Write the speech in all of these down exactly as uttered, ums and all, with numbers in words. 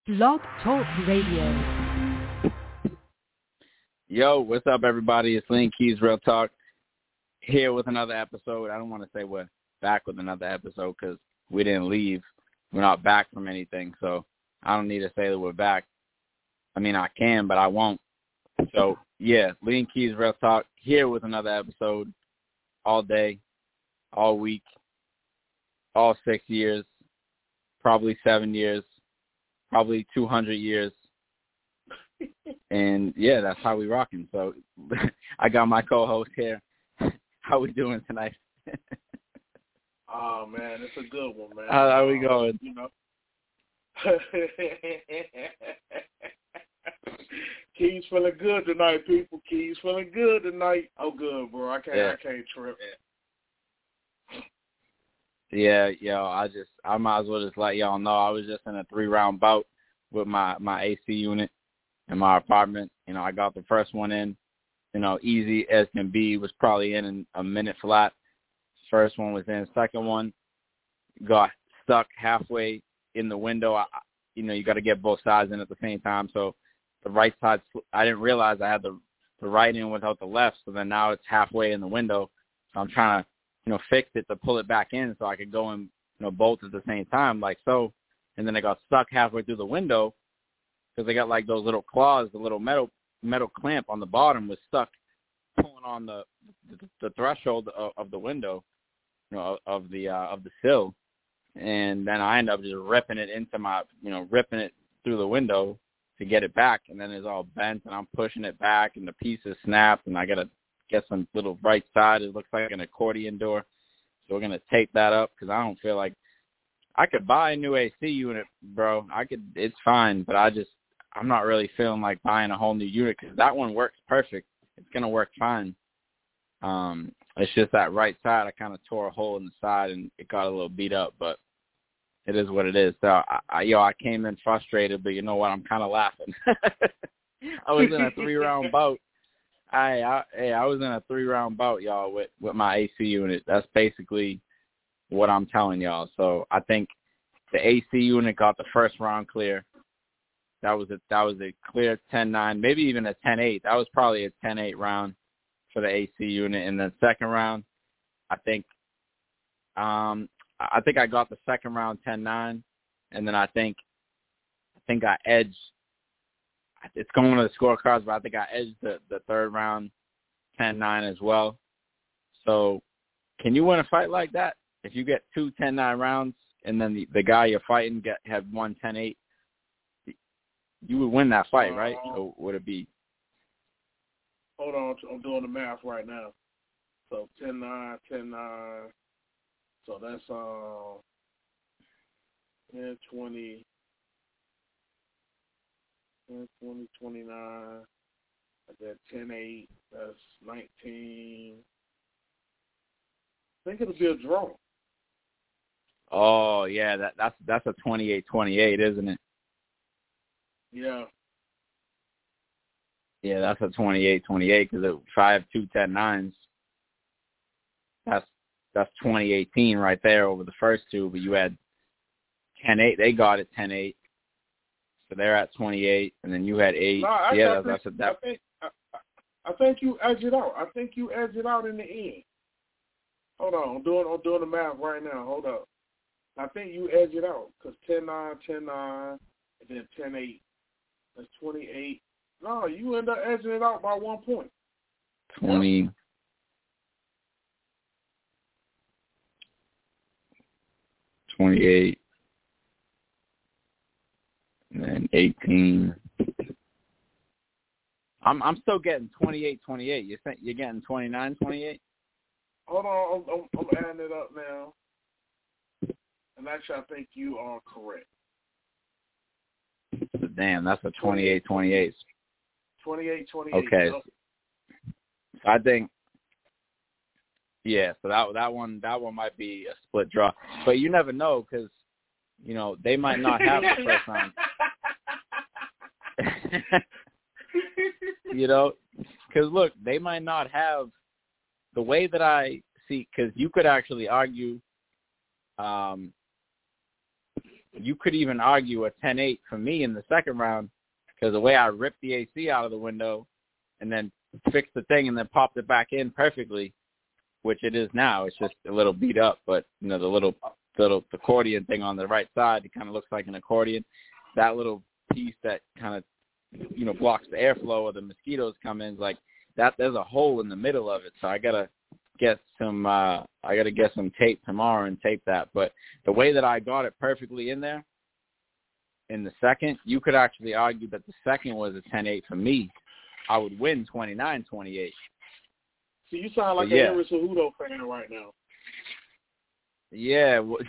Blog Talk Radio. Yo, what's up, everybody? It's Lean Keys Real Talk here with another episode. I don't want to say we're back with another episode because we didn't leave. We're not back from anything, so I don't need to say that we're back. I mean, I can, but I won't. So, yeah, Lean Keys Real Talk here with another episode all day, all week, all six years, probably seven years, probably two hundred years. And, yeah, that's how we rocking. So I got my co-host here. How we doing tonight? Oh, man, it's a good one, man. How are we going? You know. Keys feeling good tonight, people. Keys feeling good tonight. Oh, good, bro. I can't, yeah. I can't trip. Yeah, yo, I just, I might as well just let y'all know I was just in a three-round bout with my, my A C unit in my apartment. You know, I got the first one in, you know, easy as can be. Was probably in, in a minute flat. First one was in. Second one got stuck halfway in the window. I, you know, you got to get both sides in at the same time. So the right side, I didn't realize I had the, the right in without the left. So then now it's halfway in the window. So I'm trying to, you know, fix it to pull it back in so I could go in, you know, both at the same time, like so. And then I got stuck halfway through the window because they got like those little claws, the little metal metal clamp on the bottom was stuck pulling on the the, the threshold of, of the window, you know, of the uh, of the sill. And then I end up just ripping it into my, you know, ripping it through the window to get it back. And then it's all bent and I'm pushing it back and the pieces snapped and I got to get some little right side. It looks like an accordion door. So we're going to tape that up because I don't feel like I could buy a new A C unit, bro. I could, it's fine, but I just, I'm not really feeling like buying a whole new unit because that one works perfect. It's going to work fine. Um, it's just that right side, I kind of tore a hole in the side and it got a little beat up, but it is what it is. So, I, I, yo, I came in frustrated, but you know what? I'm kind of laughing. I was in a three-round bout. I, I, hey, I was in a three-round bout, y'all, with, with my A C unit. That's basically what I'm telling y'all. So I think the A C unit got the first round clear. That was a that was a clear ten nine, maybe even a ten eight. That was probably a ten eight round for the A C unit. And then second round, I think um I think I got the second round ten nine, and then I think I think I edged. It's going to the scorecards, but I think I edged the, the third round ten nine as well. So can you win a fight like that? If you get two ten nine rounds and then the, the guy you're fighting get have one ten eight, you would win that fight, right? Uh, Or would it be? Hold on. I'm doing the math right now. So ten nine, ten nine. So that's uh, ten, twenty. ten, twenty, twenty-nine, and then ten eight, that's nineteen. I think it'll be a draw. Oh, yeah, that, that's that's a twenty-eight twenty-eight, isn't it? Yeah. Yeah, that's a twenty-eight twenty-eight because if I have two ten nines, that's, that's twenty eighteen right there over the first two, but you had ten eight. They got it ten eight. So they're at twenty-eight, and then you had eight. No, actually, yeah, I that's, think, that's a, that. I think, I, I think you edge it out. I think you edge it out in the end. Hold on, I'm doing, I'm doing the math right now. Hold up. I think you edge it out because ten nine, ten nine, and then ten eight. That's twenty-eight. No, you end up edging it out by one point. twenty. Yep. twenty-eight. And then eighteen. I'm I'm still getting twenty-eight twenty-eight. You think you're getting twenty-nine twenty-eight? Hold on, I'm, I'm, I'm adding it up now. And actually, I think you are correct. So damn, that's a twenty-eight twenty-eight. twenty-eight twenty-eight. Okay. I think, yeah, so that that one that one might be a split draw. But you never know because, you know, they might not have the first round. You know, because, look, they might not have the way that I see, because you could actually argue um, you could even argue a ten eight for me in the second round because the way I ripped the A C out of the window and then fixed the thing and then popped it back in perfectly, which it is now. It's just a little beat up, but, you know, the little little accordion thing on the right side, it kind of looks like an accordion. That little piece that kind of, you know, blocks the airflow or the mosquitoes come in, like that, there's a hole in the middle of it. So I got to get some, uh, I got to get some tape tomorrow and tape that. But the way that I got it perfectly in there in the second, you could actually argue that the second was a ten eight for me. I would win twenty-nine twenty-eight. So you sound like but yeah. an Henry Cejudo fan right now. Yeah. Well,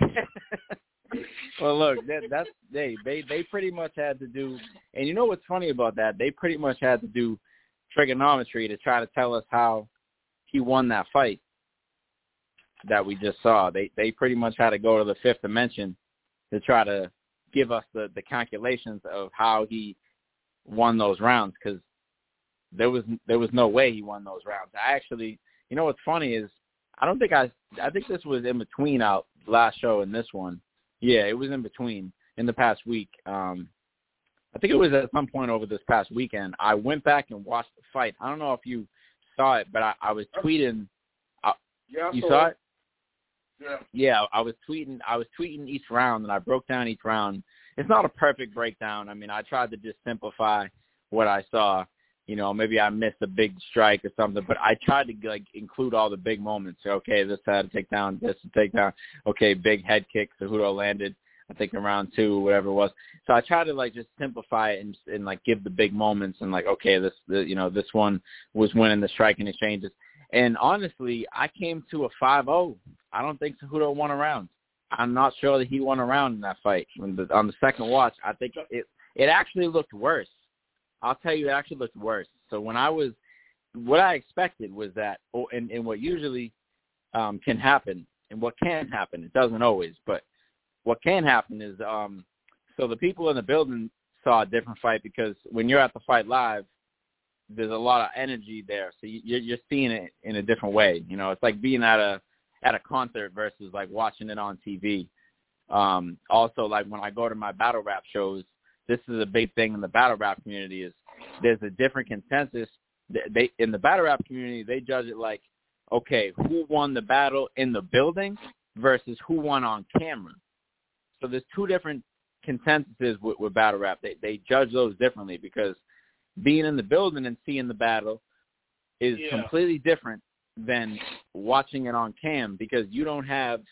well look, that, that's they, they they pretty much had to do, and you know what's funny about that? They pretty much had to do trigonometry to try to tell us how he won that fight that we just saw. They they pretty much had to go to the fifth dimension to try to give us the, the calculations of how he won those rounds, because there was there was no way he won those rounds. I actually, you know what's funny is, I don't think I, I think this was in between our last show and this one. Yeah, it was in between in the past week. Um, I think it was at some point over this past weekend. I went back and watched the fight. I don't know if you saw it, but I, I was tweeting. I, yeah, I you saw, saw it? it? Yeah. Yeah, I was tweeting. I was tweeting each round, and I broke down each round. It's not a perfect breakdown. I mean, I tried to just simplify what I saw. You know, maybe I missed a big strike or something, but I tried to like include all the big moments. Okay, this had to take down, this to take down. Okay, big head kick. Cejudo landed, I think, in round two, whatever it was. So I tried to like just simplify it and, and like give the big moments and like, okay, this, the, you know, this one was winning the striking exchanges. And honestly, I came to a five oh. I don't think Cejudo won a round. I'm not sure that he won a round in that fight. On the, on the second watch, I think it it actually looked worse. I'll tell you, it actually looked worse. So when I was, what I expected was that, oh, and, and what usually um, can happen, and what can happen, it doesn't always, but what can happen is, um, so the people in the building saw a different fight, because when you're at the fight live, there's a lot of energy there. So you, you're, you're seeing it in a different way. You know, it's like being at a, at a concert versus like watching it on T V. Um, also, like when I go to my battle rap shows, this is a big thing in the battle rap community, is there's a different consensus. They, in the battle rap community, they judge it like, okay, who won the battle in the building versus who won on camera. So there's two different consensuses with, with battle rap. They, they judge those differently, because being in the building and seeing the battle is yeah. completely different than watching it on cam, because you don't have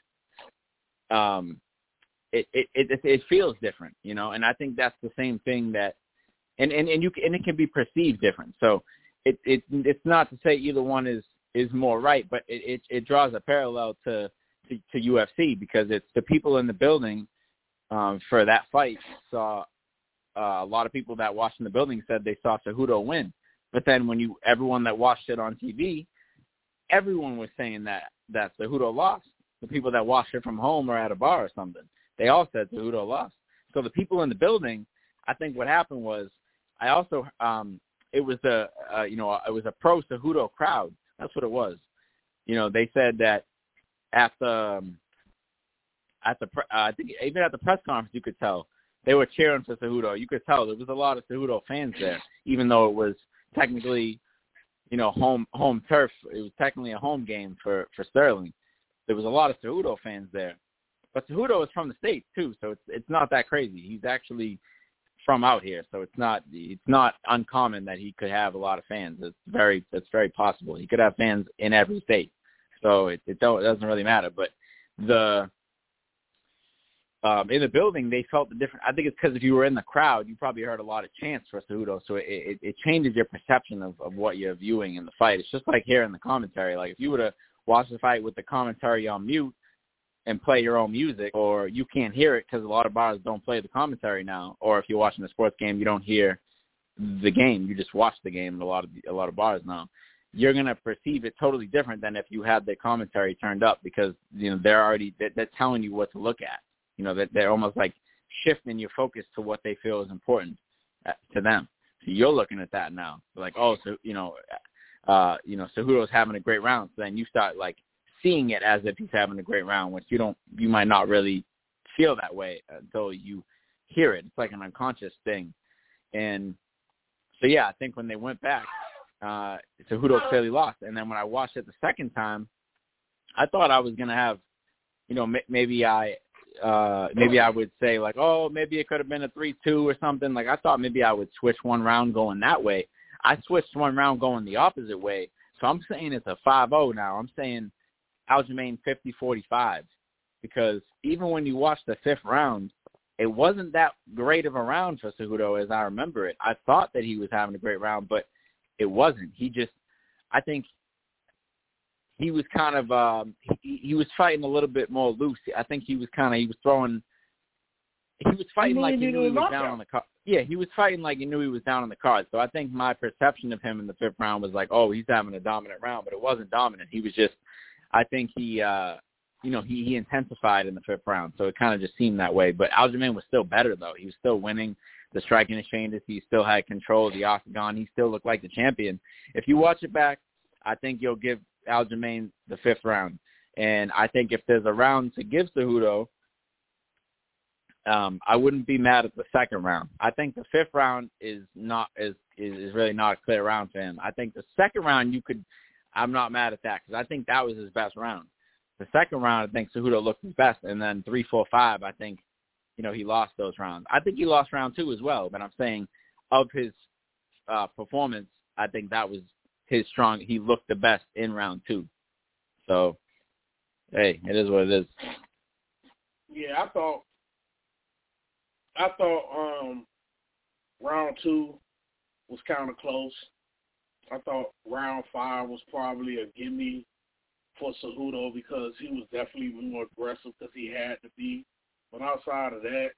um, it, it, it, it feels different, you know, and I think that's the same thing that, and, and, and you and it can be perceived different. So it, it it's not to say either one is, is more right, but it, it, it draws a parallel to, to, to U F C, because it's the people in the building um, for that fight saw uh, a lot of people that watched in the building said they saw Cejudo win. But then when you, everyone that watched it on T V, everyone was saying that, that Cejudo lost. The people that watched it from home or at a bar or something, they all said Cejudo lost. So the people in the building, I think what happened was, I also, um, it was a, uh, you know, it was a pro Cejudo crowd. That's what it was. You know, they said that at the, um, at the, uh, I think even at the press conference, you could tell they were cheering for Cejudo. You could tell there was a lot of Cejudo fans there, even though it was technically, you know, home home turf. It was technically a home game for, for Sterling. There was a lot of Cejudo fans there. But Cejudo is from the States too, so it's it's not that crazy. He's actually from out here, so it's not it's not uncommon that he could have a lot of fans. It's very it's very possible. He could have fans in every state, so it it, don't, it doesn't really matter. But the um, in the building, they felt the different. I think it's because if you were in the crowd, you probably heard a lot of chants for Cejudo, so it, it, it changes your perception of, of what you're viewing in the fight. It's just like hearing the commentary. Like if you were to watch the fight with the commentary on mute and play your own music, or you can't hear it because a lot of bars don't play the commentary now, or if you're watching a sports game, you don't hear the game, you just watch the game in a lot of a lot of bars now. You're going to perceive it totally different than if you had the commentary turned up, because, you know, they're already, they're, they're telling you what to look at. You know, that they're almost like shifting your focus to what they feel is important to them. So you're looking at that now. Like, oh, so, you know, uh, you know, Cejudo's having a great round. So then you start, like, seeing it as if he's having a great round, which you don't, you might not really feel that way until you hear it. It's like an unconscious thing. And so, yeah, I think when they went back, uh, Cejudo clearly lost. And then when I watched it the second time, I thought I was going to have, you know, m- maybe I uh, maybe I would say, like, oh, maybe it could have been a three two or something. Like, I thought maybe I would switch one round going that way. I switched one round going the opposite way. So I'm saying it's a five oh now. I'm saying Aljamain fifty forty-five, because even when you watch the fifth round, it wasn't that great of a round for Cejudo as I remember it. I thought that he was having a great round, but it wasn't. He just, I think he was kind of, um, he, he was fighting a little bit more loose. I think he was kind of, he was throwing, he was fighting like he knew he was down on the card. Yeah, he was fighting like he knew he was down on the card. So I think my perception of him in the fifth round was like, oh, he's having a dominant round, but it wasn't dominant. He was just, I think he, uh, you know, he, he intensified in the fifth round. So it kind of just seemed that way. But Aljamain was still better, though. He was still winning the striking exchanges. He still had control of the octagon. He still looked like the champion. If you watch it back, I think you'll give Aljamain the fifth round. And I think if there's a round to give Cejudo, um, I wouldn't be mad at the second round. I think the fifth round is not is, is, is really not a clear round for him. I think the second round you could – I'm not mad at that because I think that was his best round. The second round, I think Cejudo looked his best. And then three, four, five, I think, you know, he lost those rounds. I think he lost round two as well. But I'm saying of his uh, performance, I think that was his strong. He looked the best in round two. So, hey, it is what it is. Yeah, I thought, I thought um, round two was kind of close. I thought round five was probably a gimme for Cejudo because he was definitely more aggressive because he had to be. But outside of that,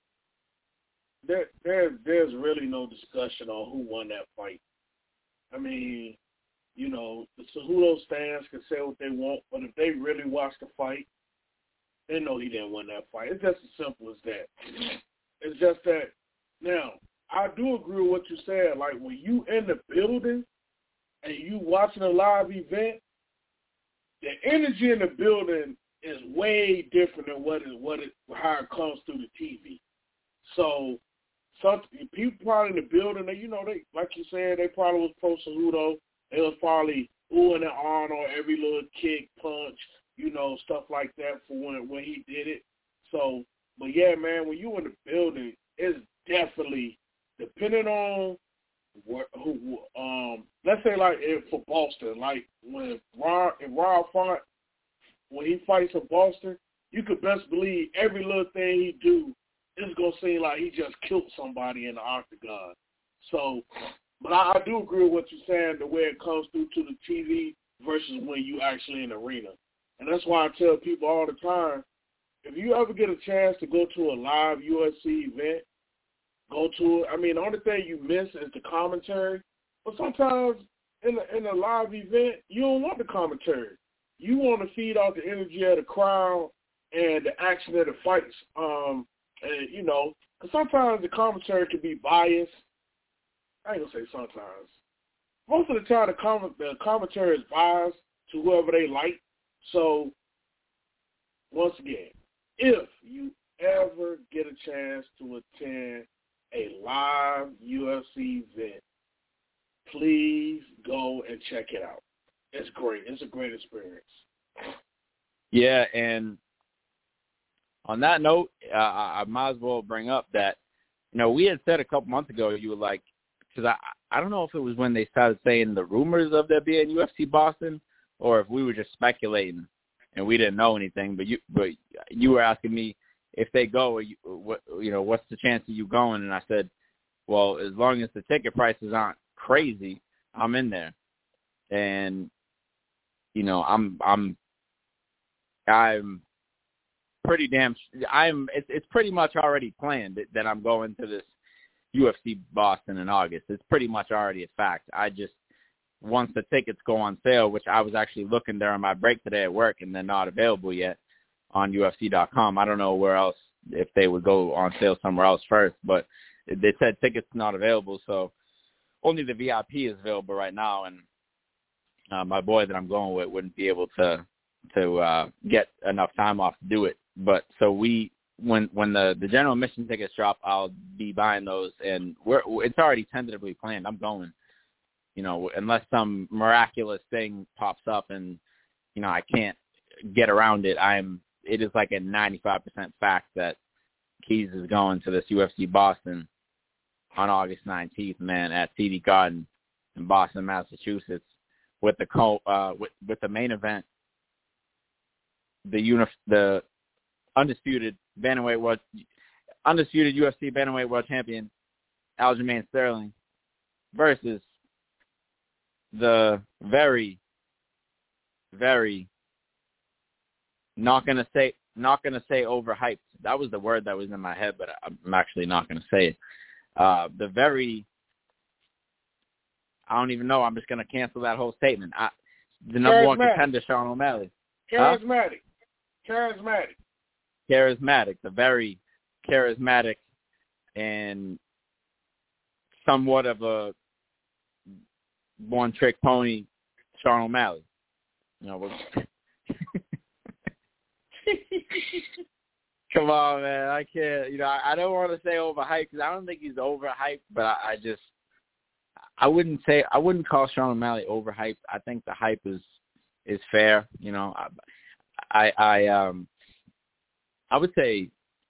there, there, there's really no discussion on who won that fight. I mean, you know, the Cejudo stands can say what they want, but if they really watch the fight, they know he didn't win that fight. It's just as simple as that. It's just that, now, I do agree with what you said. Like, when you in the building and you watching a live event, the energy in the building is way different than what it, what it, how it comes through the T V. So, some people probably in the building, they, you know, they like you said, they probably was pro Cejudo. They was probably oohing and ahhing on every little kick, punch, you know, stuff like that for when when he did it. So, but yeah, man, when you in the building, it's definitely depending on what who um let's say like if for Boston, like when Rob and Rob Font, when he fights in Boston, you could best believe every little thing he do is gonna seem like he just killed somebody in the octagon. So, but I, I do agree with what you're saying, the way it comes through to the T V versus when you actually in the arena. And that's why I tell people all the time, if you ever get a chance to go to a live U F C event, go to it. I mean, the only thing you miss is the commentary. But sometimes in a, in a live event, you don't want the commentary. You want to feed off the energy of the crowd and the action of the fights. Um, and, you know, because sometimes the commentary can be biased. I ain't going to say sometimes. Most of the time, the, com- the commentary is biased to whoever they like. So, once again, if you ever get a chance to attend a live U F C event, please go and check it out. It's great. It's a great experience. Yeah, and on that note, uh, I might as well bring up that, you know, we had said a couple months ago, you were like, because I, I don't know if it was when they started saying the rumors of there being U F C Boston or if we were just speculating and we didn't know anything, but you but you were asking me if they go, you, what, you know, what's the chance of you going? And I said, well, as long as the ticket prices aren't crazy, I'm in there. And, you know, I'm, I'm, I'm pretty damn, I'm, it's, it's pretty much already planned that, that I'm going to this U F C Boston in August. It's pretty much already a fact. I just, once the tickets go on sale, which I was actually looking during my break today at work and they're not available yet on U F C dot com. I don't know where else, if they would go on sale somewhere else first, but they said tickets not available, so only the V I P is available right now, and uh, my boy that I'm going with wouldn't be able to to uh, get enough time off to do it. But so we when when the, the general admission tickets drop, I'll be buying those, and we're it's already tentatively planned. I'm going, you know, unless some miraculous thing pops up and, you know, I can't get around it. I'm it is like a ninety-five percent fact that Keys is going to this U F C Boston on August nineteenth, man, at C D Garden in Boston, Massachusetts, with the co uh with with the main event, the uni- the undisputed bantamweight world, undisputed U F C bantamweight world champion Aljamain Sterling versus the very, very not gonna say not gonna say overhyped. That was the word that was in my head, but I'm actually not gonna say it. Uh, the very, I don't even know. I'm just gonna cancel that whole statement. I, the number one contender, Sean O'Malley. Charismatic. Huh? Charismatic. Charismatic. The very charismatic and somewhat of a one-trick pony, Sean O'Malley. You know, come on, man. I can't, you know, I, I don't want to say overhyped because I don't think he's overhyped, but I, I just, I wouldn't say, I wouldn't call Sean O'Malley overhyped. I think the hype is, is fair. You know, I, I, I, um, I would say,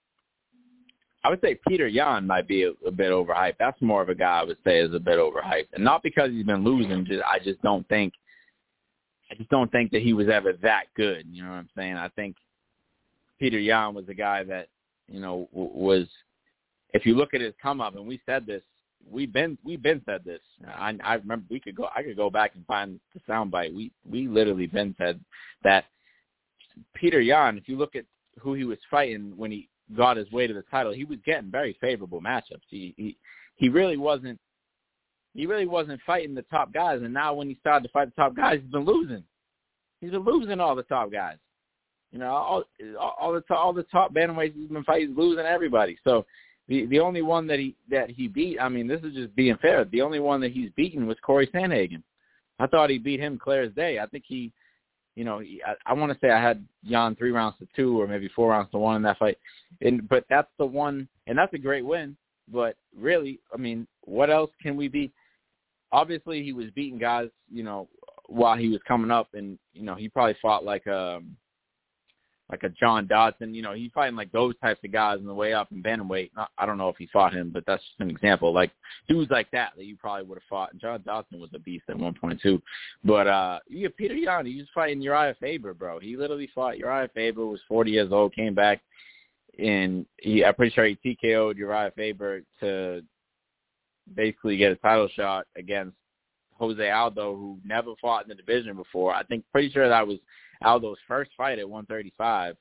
I would say Peter Yan might be a, a bit overhyped. That's more of a guy I would say is a bit overhyped, and not because he's been losing. Just, I just don't think, I just don't think that he was ever that good. You know what I'm saying? I think Peter Yan was a guy that, you know, w- was, if you look at his come up, and we said this, we've been, we've been said this. I, I remember we could go, I could go back and find the soundbite. We, we literally been said that Peter Yan, if you look at who he was fighting when he got his way to the title, he was getting very favorable matchups. He, he, he really wasn't, he really wasn't fighting the top guys. And now when he started to fight the top guys, he's been losing. He's been losing all the top guys. You know, all, all the all the top bantamweights he's been fighting, he's losing everybody. So the the only one that he that he beat, I mean, this is just being fair. The only one that he's beaten was Corey Sandhagen. I thought he beat him clear as day. I think he, you know, he, I, I want to say I had Jan three rounds to two or maybe four rounds to one in that fight. And but that's the one, and that's a great win. But really, I mean, what else can we beat? Obviously, he was beating guys, you know, while he was coming up, and you know, he probably fought like a. like a John Dodson, you know, he's fighting like those types of guys on the way up in bantamweight. Not, I don't know if he fought him, but that's just an example. Like dudes like that that you probably would have fought. And John Dodson was a beast at one point too. But uh, yeah, Peter Yan, he was fighting Uriah Faber, bro. He literally fought Uriah Faber, was forty years old, came back, and he, I'm pretty sure he T K O'd Uriah Faber to basically get a title shot against Jose Aldo, who never fought in the division before. I think pretty sure that was Aldo's first fight at one thirty-five.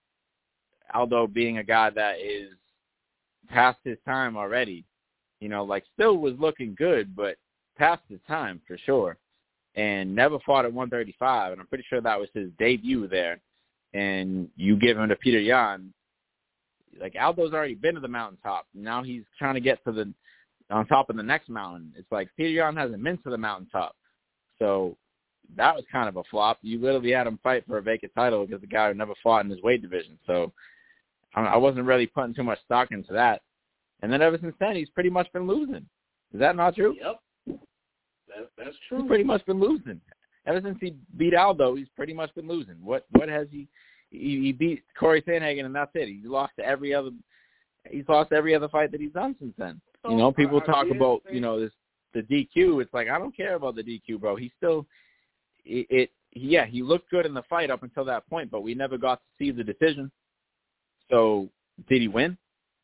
Aldo being a guy that is past his time already, you know, like still was looking good, but past his time for sure, and never fought at one thirty-five. And I'm pretty sure that was his debut there. And you give him to Peter Yan, like Aldo's already been to the mountaintop. Now he's trying to get to the on top of the next mountain. It's like Peter Yan hasn't been to the mountaintop, so that was kind of a flop. You literally had him fight for a vacant title against a guy who never fought in his weight division. So I wasn't really putting too much stock into that. And then ever since then, he's pretty much been losing. Is that not true? Yep. That, that's true. He's pretty much been losing. Ever since he beat Aldo, he's pretty much been losing. What what has he he, he beat Corey Sandhagen, and that's it. He's lost to every other he's lost every other fight that he's done since then. So, you know, people I, talk I about, you know, this the D Q. It's like, I don't care about the D Q, bro. He's still It, it yeah, he looked good in the fight up until that point, but we never got to see the decision. So, did he win?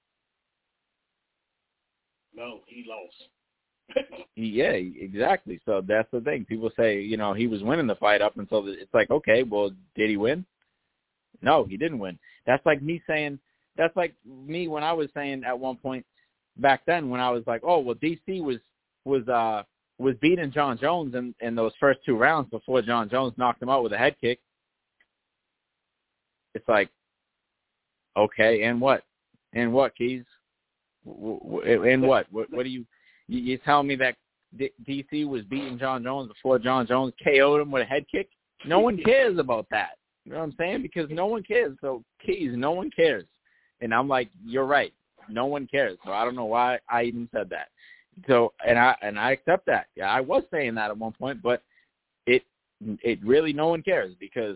No, he lost. Yeah, exactly. So that's the thing. People say, you know, he was winning the fight up until the, it's like, okay, well, did he win? No, he didn't win. That's like me saying, that's like me when I was saying at one point back then when I was like, oh, well, D C was was uh. was beating John Jones in, in those first two rounds before John Jones knocked him out with a head kick. It's like, okay, and what? And what, Keys? And what? What, what do you, you, you tell me that D C was beating John Jones before John Jones K O'd him with a head kick? No one cares about that. You know what I'm saying? Because no one cares. So, Keys, no one cares. And I'm like, you're right. No one cares. So I don't know why I even said that. So, and I and I accept that. Yeah, I was saying that at one point, but it it really no one cares because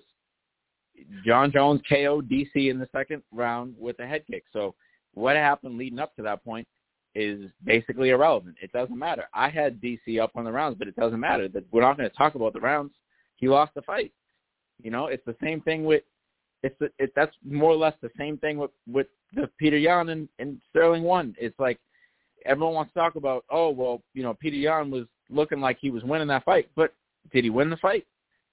John Jones K O'd D C in the second round with a head kick. So what happened leading up to that point is basically irrelevant. It doesn't matter. I had D C up on the rounds, but it doesn't matter. We're not going to talk about the rounds. He lost the fight. You know, it's the same thing with it's the, it, that's more or less the same thing with, with the Peter Yan and, and Sterling won. It's like everyone wants to talk about, oh, well, you know, Peter Yan was looking like he was winning that fight, but did he win the fight?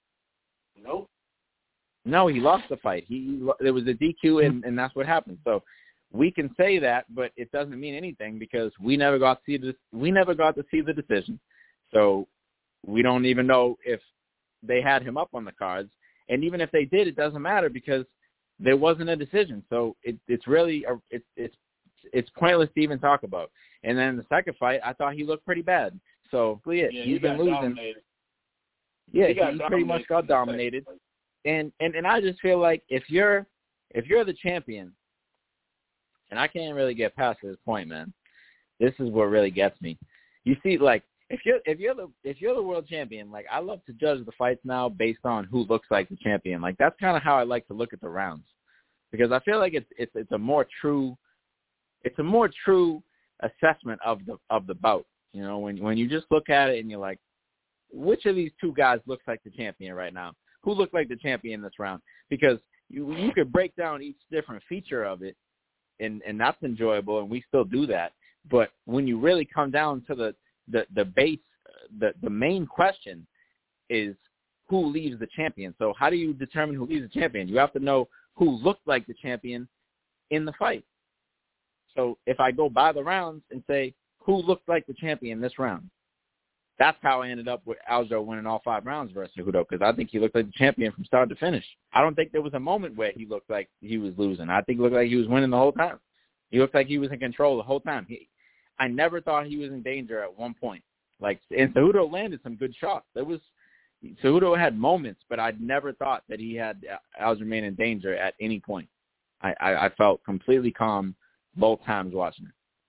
Nope. No, he lost the fight. He, he there was a D Q, and, and that's what happened. So we can say that, but it doesn't mean anything because we never got to see this. We never got to see the decision. So we don't even know if they had him up on the cards. And even if they did, it doesn't matter because there wasn't a decision. So it, it's really a, it, it's it's pointless to even talk about. And then the second fight, I thought he looked pretty bad. So yeah, yeah he's he been losing. Dominated. Yeah, he, he pretty much got dominated. And, and and I just feel like if you're if you're the champion, and I can't really get past this point, man. This is what really gets me. You see, like if you're if you're the if you're the world champion, like I love to judge the fights now based on who looks like the champion. Like that's kind of how I like to look at the rounds, because I feel like it's it's it's a more true it's a more true assessment of the of the bout. You know, when when you just look at it and you're like, which of these two guys looks like the champion right now? Who looked like the champion this round? Because you you could break down each different feature of it, and, and that's enjoyable, and we still do that. But when you really come down to the, the, the base, the, the main question is who leaves the champion. So how do you determine who leaves the champion? You have to know who looked like the champion in the fight. So if I go by the rounds and say who looked like the champion this round, that's how I ended up with Aljo winning all five rounds versus Cejudo, because I think he looked like the champion from start to finish. I don't think there was a moment where he looked like he was losing. I think he looked like he was winning the whole time. He looked like he was in control the whole time. He, I never thought he was in danger at one point. Like, and Cejudo landed some good shots. There was Cejudo had moments, but I never thought that he had Aljamain in danger at any point. I, I, I felt completely calm both times watching it.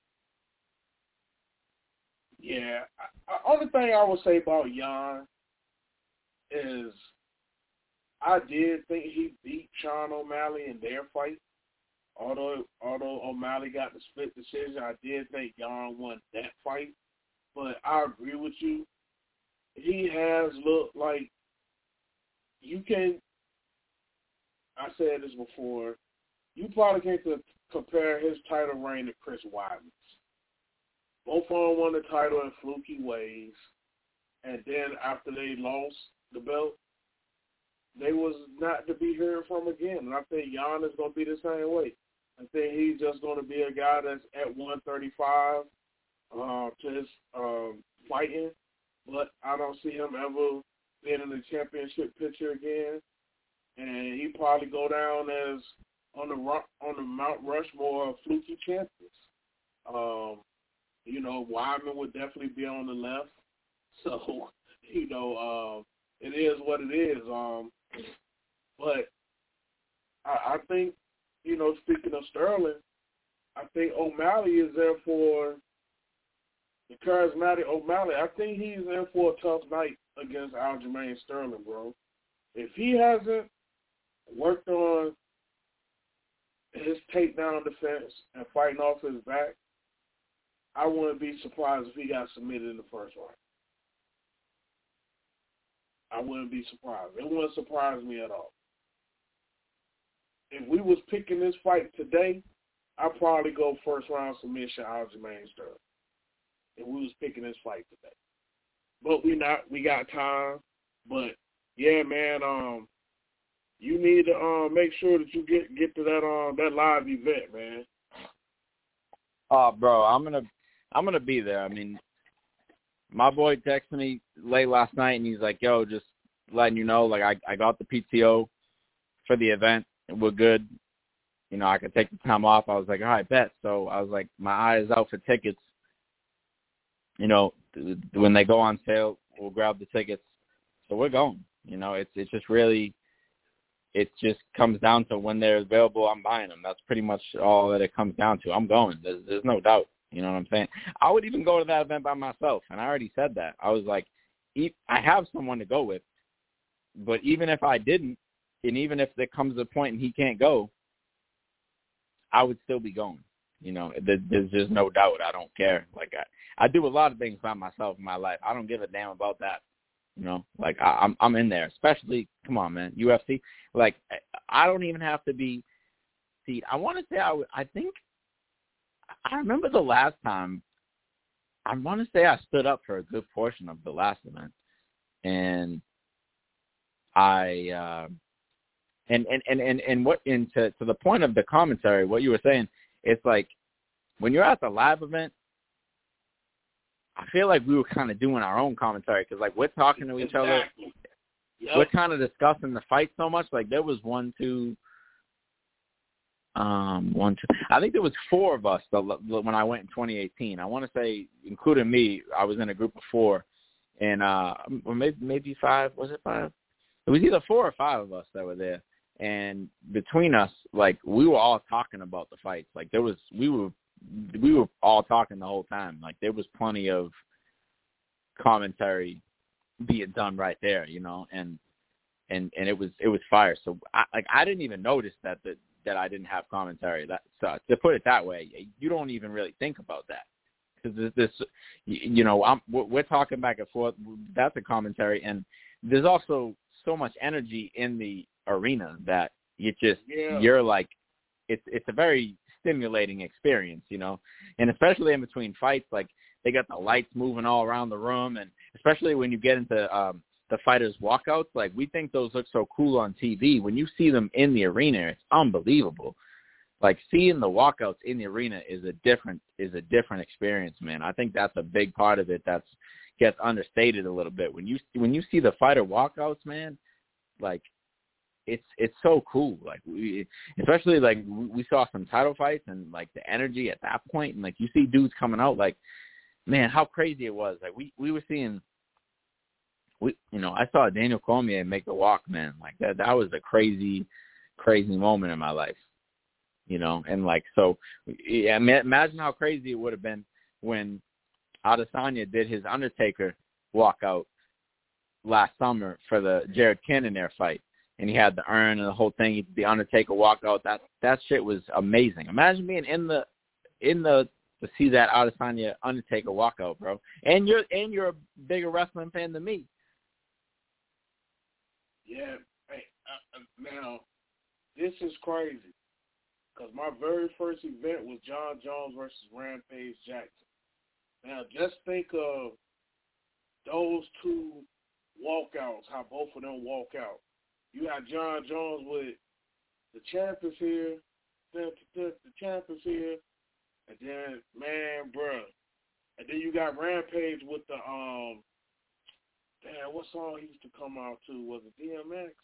Yeah, I, only thing I would say about Yan is I did think he beat Sean O'Malley in their fight. Although although O'Malley got the split decision, I did think Yan won that fight. But I agree with you. He has looked like you can. I said this before. You probably can't compare his title reign to Chris Weidman's. Both of them won the title in fluky ways, and then after they lost the belt, they was not to be heard from again. And I think Yan is going to be the same way. I think he's just going to be a guy that's at one thirty-five uh, to his um, fighting, but I don't see him ever being in the championship picture again. And he probably go down as on the on the Mount Rushmore of fluky champions. Um, You know, Weidman would definitely be on the left. So, you know, uh, it is what it is. Um, but I, I think, you know, speaking of Sterling, I think O'Malley is there for the charismatic O'Malley. I think he's in for a tough night against Aljamain Sterling, bro. If he hasn't worked on his takedown defense and fighting off his back, I wouldn't be surprised if he got submitted in the first round. I wouldn't be surprised. It wouldn't surprise me at all. If we was picking this fight today, I'd probably go first round submission Aljamain Sterling. If we was picking this fight today. But we not. We got time. But yeah, man, um, you need to um make sure that you get get to that um that live event, man. Oh, bro, I'm gonna. I'm going to be there. I mean, my boy texted me late last night, and he's like, yo, just letting you know, like, I, I got the P T O for the event, and we're good. You know, I could take the time off. I was like, all right, bet. So I was like, my eye is out for tickets. You know, when they go on sale, we'll grab the tickets. So we're going. You know, it's it's just really it just comes down to when they're available, I'm buying them. That's pretty much all that it comes down to. I'm going. There's, there's no doubt. You know what I'm saying? I would even go to that event by myself, and I already said that. I was like, I have someone to go with, but even if I didn't, and even if there comes a point and he can't go, I would still be going. You know, there's just no doubt. I don't care. Like, I, I do a lot of things by myself in my life. I don't give a damn about that. You know, like, I, I'm I'm in there, especially, come on, man, U F C. Like, I don't even have to be, see, I want to say, I, I think, I remember the last time, I want to say I stood up for a good portion of the last event. And I, uh, and, and, and, and, and what, and to, to the point of the commentary, what you were saying, it's like, when you're at the live event, I feel like we were kind of doing our own commentary because, like, we're talking to each exactly. other. Yep. We're kind of discussing the fight so much. Like, there was one, two, um, one, two. I think there was four of us the, when I went in twenty eighteen. I want to say, including me, I was in a group of four, and uh, or maybe maybe five. Was it five? It was either four or five of us that were there. And between us, like, we were all talking about the fights. Like, there was, we were. we were all talking the whole time. Like, there was plenty of commentary being done right there, you know, and, and, and it was, it was fire. So I, like, I didn't even notice that, that, that I didn't have commentary. That, so to put it that way, you don't even really think about that. Cause this, this you know, I'm, we're talking back and forth. That's a commentary. And there's also so much energy in the arena that you just, yeah. you're like, it's, it's a very stimulating experience, you know, and especially in between fights, like, they got the lights moving all around the room, and especially when you get into um, the fighters' walkouts, like, we think those look so cool on T V. When you see them in the arena, it's unbelievable. Like, seeing the walkouts in the arena is a different is a different experience, man. I think that's a big part of it that's gets understated a little bit. When you when you see the fighter walkouts, man, like, it's it's so cool. Like, we, especially, like, we saw some title fights, and, like, the energy at that point, and, like, you see dudes coming out, like, man, how crazy it was. Like, we, we were seeing, we you know, I saw Daniel Cormier make the walk, man. Like, that that was a crazy, crazy moment in my life, you know. And, like, so, yeah, imagine how crazy it would have been when Adesanya did his Undertaker walkout last summer for the Jared Cannonier fight. And he had the urn and the whole thing. The Undertaker walkout. That that shit was amazing. Imagine being in the in the to see that Adesanya Undertaker walkout, bro. And you're and you're a bigger wrestling fan than me. Yeah. Hey, uh, now this is crazy because my very first event was John Jones versus Rampage Jackson. Now just think of those two walkouts. How both of them walk out. You got John Jones with the champ is here, the, the, the champ is here, and then, man, bruh. And then you got Rampage with the, um, damn, what song he used to come out to? Was it D M X?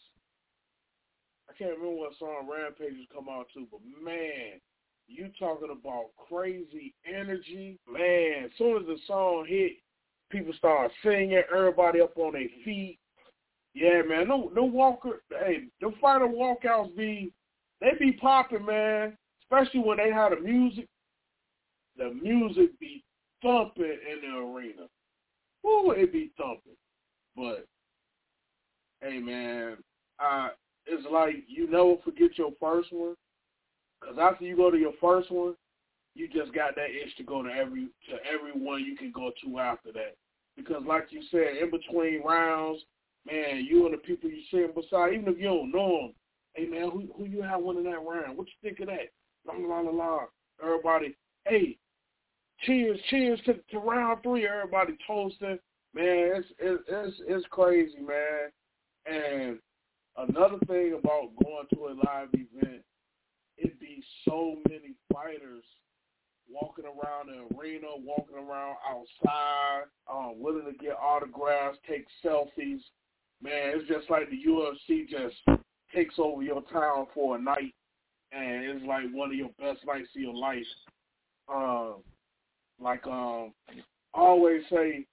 I can't remember what song Rampage used to come out to, but, man, you talking about crazy energy. Man, as soon as the song hit, people start singing, everybody up on their feet. Yeah, man, no, no walker. Hey, the fighter walkouts be, they be popping, man. Especially when they have the music. The music be thumping in the arena. Ooh, it be thumping. But, hey, man, uh, it's like you never forget your first one. Because after you go to your first one, you just got that itch to go to every to every one you can go to after that. Because, like you said, in between rounds, man, you and the people you sitting beside, even if you don't know them, hey, man, who who you have winning that round? What you think of that? La, la, la, la. Everybody, hey, cheers, cheers to, to round three. Everybody toasting. Man, it's, it's, it's, it's crazy, man. And another thing about going to a live event, it be so many fighters walking around the arena, walking around outside, um, willing to get autographs, take selfies. Man, it's just like the U F C just takes over your town for a night, and it's like one of your best nights of your life. Um, like um, I always say,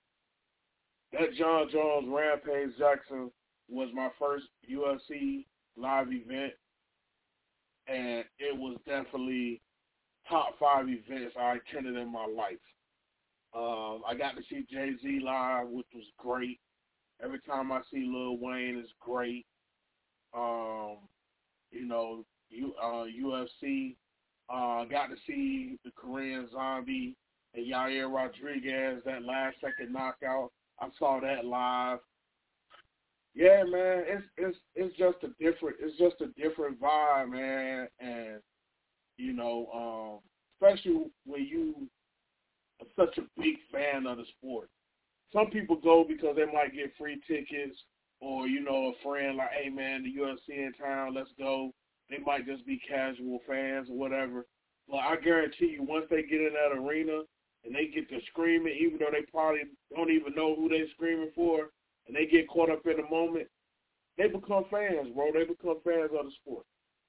that John Jones Rampage Jackson was my first U F C live event, and it was definitely top five events I attended in my life. Um, I got to see Jay-Z live, which was great. Every time I see Lil Wayne, it's great. Um, you know, U, uh, U F C. Uh, got to see the Korean Zombie and Yair Rodriguez, that last second knockout. I saw that live. Yeah, man, it's it's it's just a different it's just a different vibe, man. And you know, um, especially when you are such a big fan of the sport. Some people go because they might get free tickets, or you know, a friend like, hey man, the U F C in town, let's go. They might just be casual fans or whatever. But I guarantee you, once they get in that arena and they get to screaming, even though they probably don't even know who they're screaming for, and they get caught up in the moment, they become fans, bro. They become fans of the sport.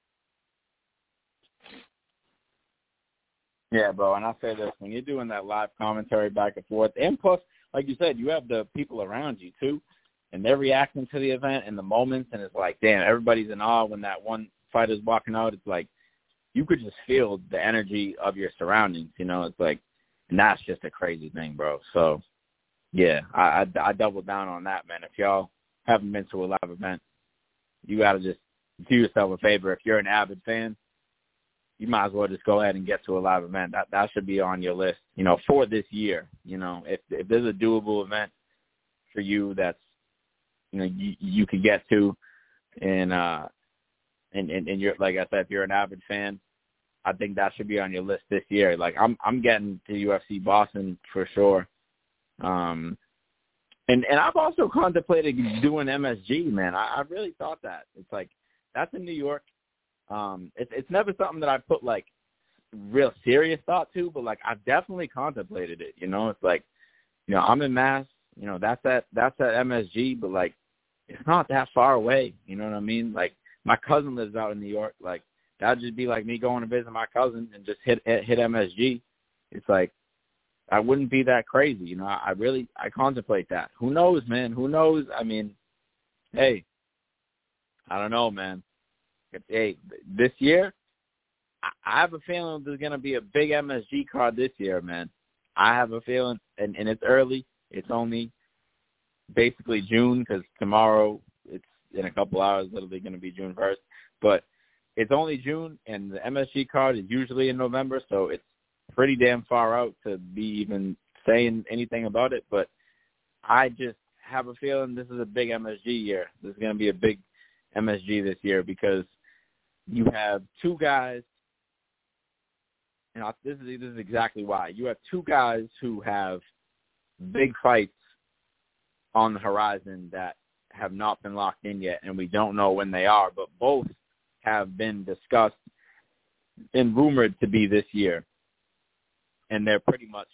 Yeah, bro, and I say this, when you're doing that live commentary back and forth, and plus, like you said, you have the people around you, too, and they're reacting to the event and the moments, and it's like, damn, everybody's in awe when that one fighter's walking out. It's like you could just feel the energy of your surroundings, you know? It's like, and that's just a crazy thing, bro. So, yeah, I, I, I double down on that, man. If y'all haven't been to a live event, you got to just do yourself a favor. If you're an avid fan, you might as well just go ahead and get to a live event. That that should be on your list, you know, for this year. You know, if if there's a doable event for you that's, you know, you, you could get to, and uh, and, and and you're, like I said, if you're an avid fan, I think that should be on your list this year. Like I'm I'm getting to U F C Boston for sure. Um, and and I've also contemplated doing M S G, man. I, I really thought that. It's like that's in New York. Um, it's it's never something that I put like real serious thought to, but like I've definitely contemplated it. You know, it's like, you know, I'm in Mass. You know, that's at that's at M S G, but like it's not that far away. You know what I mean? Like my cousin lives out in New York. Like that'd just be like me going to visit my cousin and just hit hit, hit M S G. It's like I wouldn't be that crazy. You know, I, I really I contemplate that. Who knows, man? Who knows? I mean, hey, I don't know, man. Hey, this year, I have a feeling there's going to be a big M S G card this year, man. I have a feeling, and, and it's early. It's only basically June because tomorrow, it's in a couple hours, literally going to be June first. But it's only June, and the M S G card is usually in November, so it's pretty damn far out to be even saying anything about it. But I just have a feeling this is a big M S G year. This is going to be a big M S G this year because you have two guys, and I, this is this is exactly why. You have two guys who have big fights on the horizon that have not been locked in yet, and we don't know when they are, but both have been discussed and rumored to be this year, and they're pretty much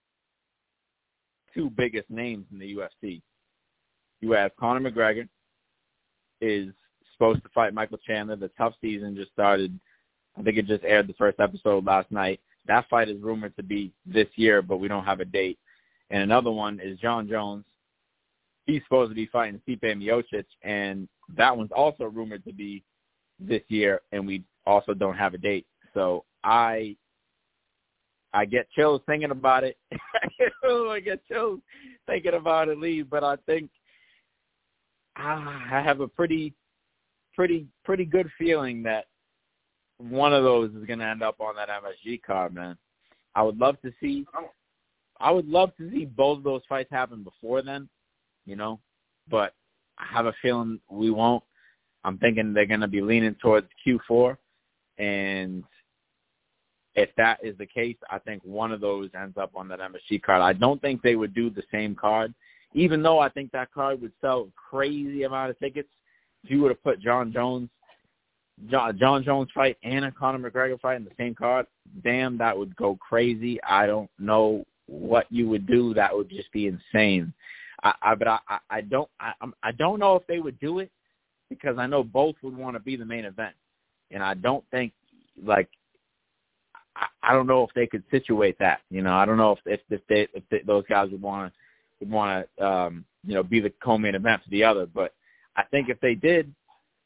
two biggest names in the U F C. You have Conor McGregor is supposed to fight Michael Chandler. The Tough Season just started. I think it just aired the first episode last night. That fight is rumored to be this year, but we don't have a date. And another one is John Jones. He's supposed to be fighting Stipe Miocic, and that one's also rumored to be this year, and we also don't have a date. So I I get chills thinking about it. I get chills thinking about it, Lee, but I think ah, I have a pretty pretty pretty good feeling that one of those is going to end up on that M S G card, man. I would love to see I would love to see both of those fights happen before then, you know, but I have a feeling we won't. I'm thinking they're going to be leaning towards Q four, and if that is the case, I think one of those ends up on that M S G card. I don't think they would do the same card, even though I think that card would sell a crazy amount of tickets. If you were to put John Jones, John, John Jones fight and a Conor McGregor fight in the same card, damn, that would go crazy. I don't know what you would do. That would just be insane. I, I but I, I don't I, I don't know if they would do it because I know both would want to be the main event, and I don't think like I, I don't know if they could situate that. You know, I don't know if if, if, they, if they, those guys would want to would want to um, you know be the co-main event for the other, but I think if they did,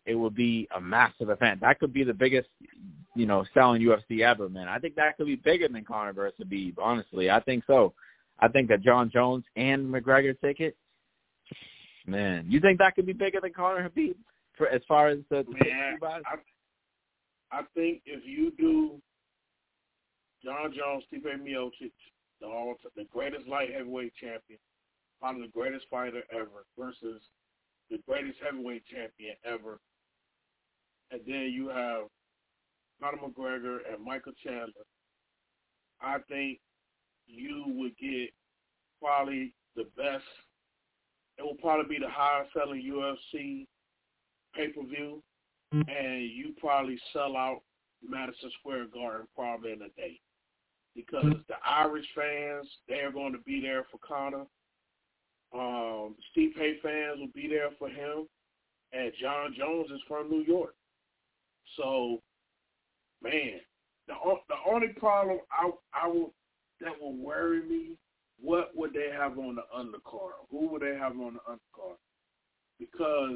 it would be a massive event. That could be the biggest, you know, selling U F C ever, man. I think that could be bigger than Conor versus Khabib, honestly. I think so. I think that John Jones and McGregor ticket, man, you think that could be bigger than Conor Khabib for as far as the, the man, I, I think if you do John Jones, Stipe Miocic, the, all, the greatest light heavyweight champion, probably the greatest fighter ever, versus the greatest heavyweight champion ever, and then you have Conor McGregor and Michael Chandler, I think you would get probably the best. It will probably be the highest selling U F C pay-per-view, and you probably sell out Madison Square Garden probably in a day. Because the Irish fans, they're going to be there for Conor. Um, Stipe fans will be there for him. And John Jones is from New York. So, man, the the only problem I I will that will worry me, what would they have on the undercard? Who would they have on the undercard? Because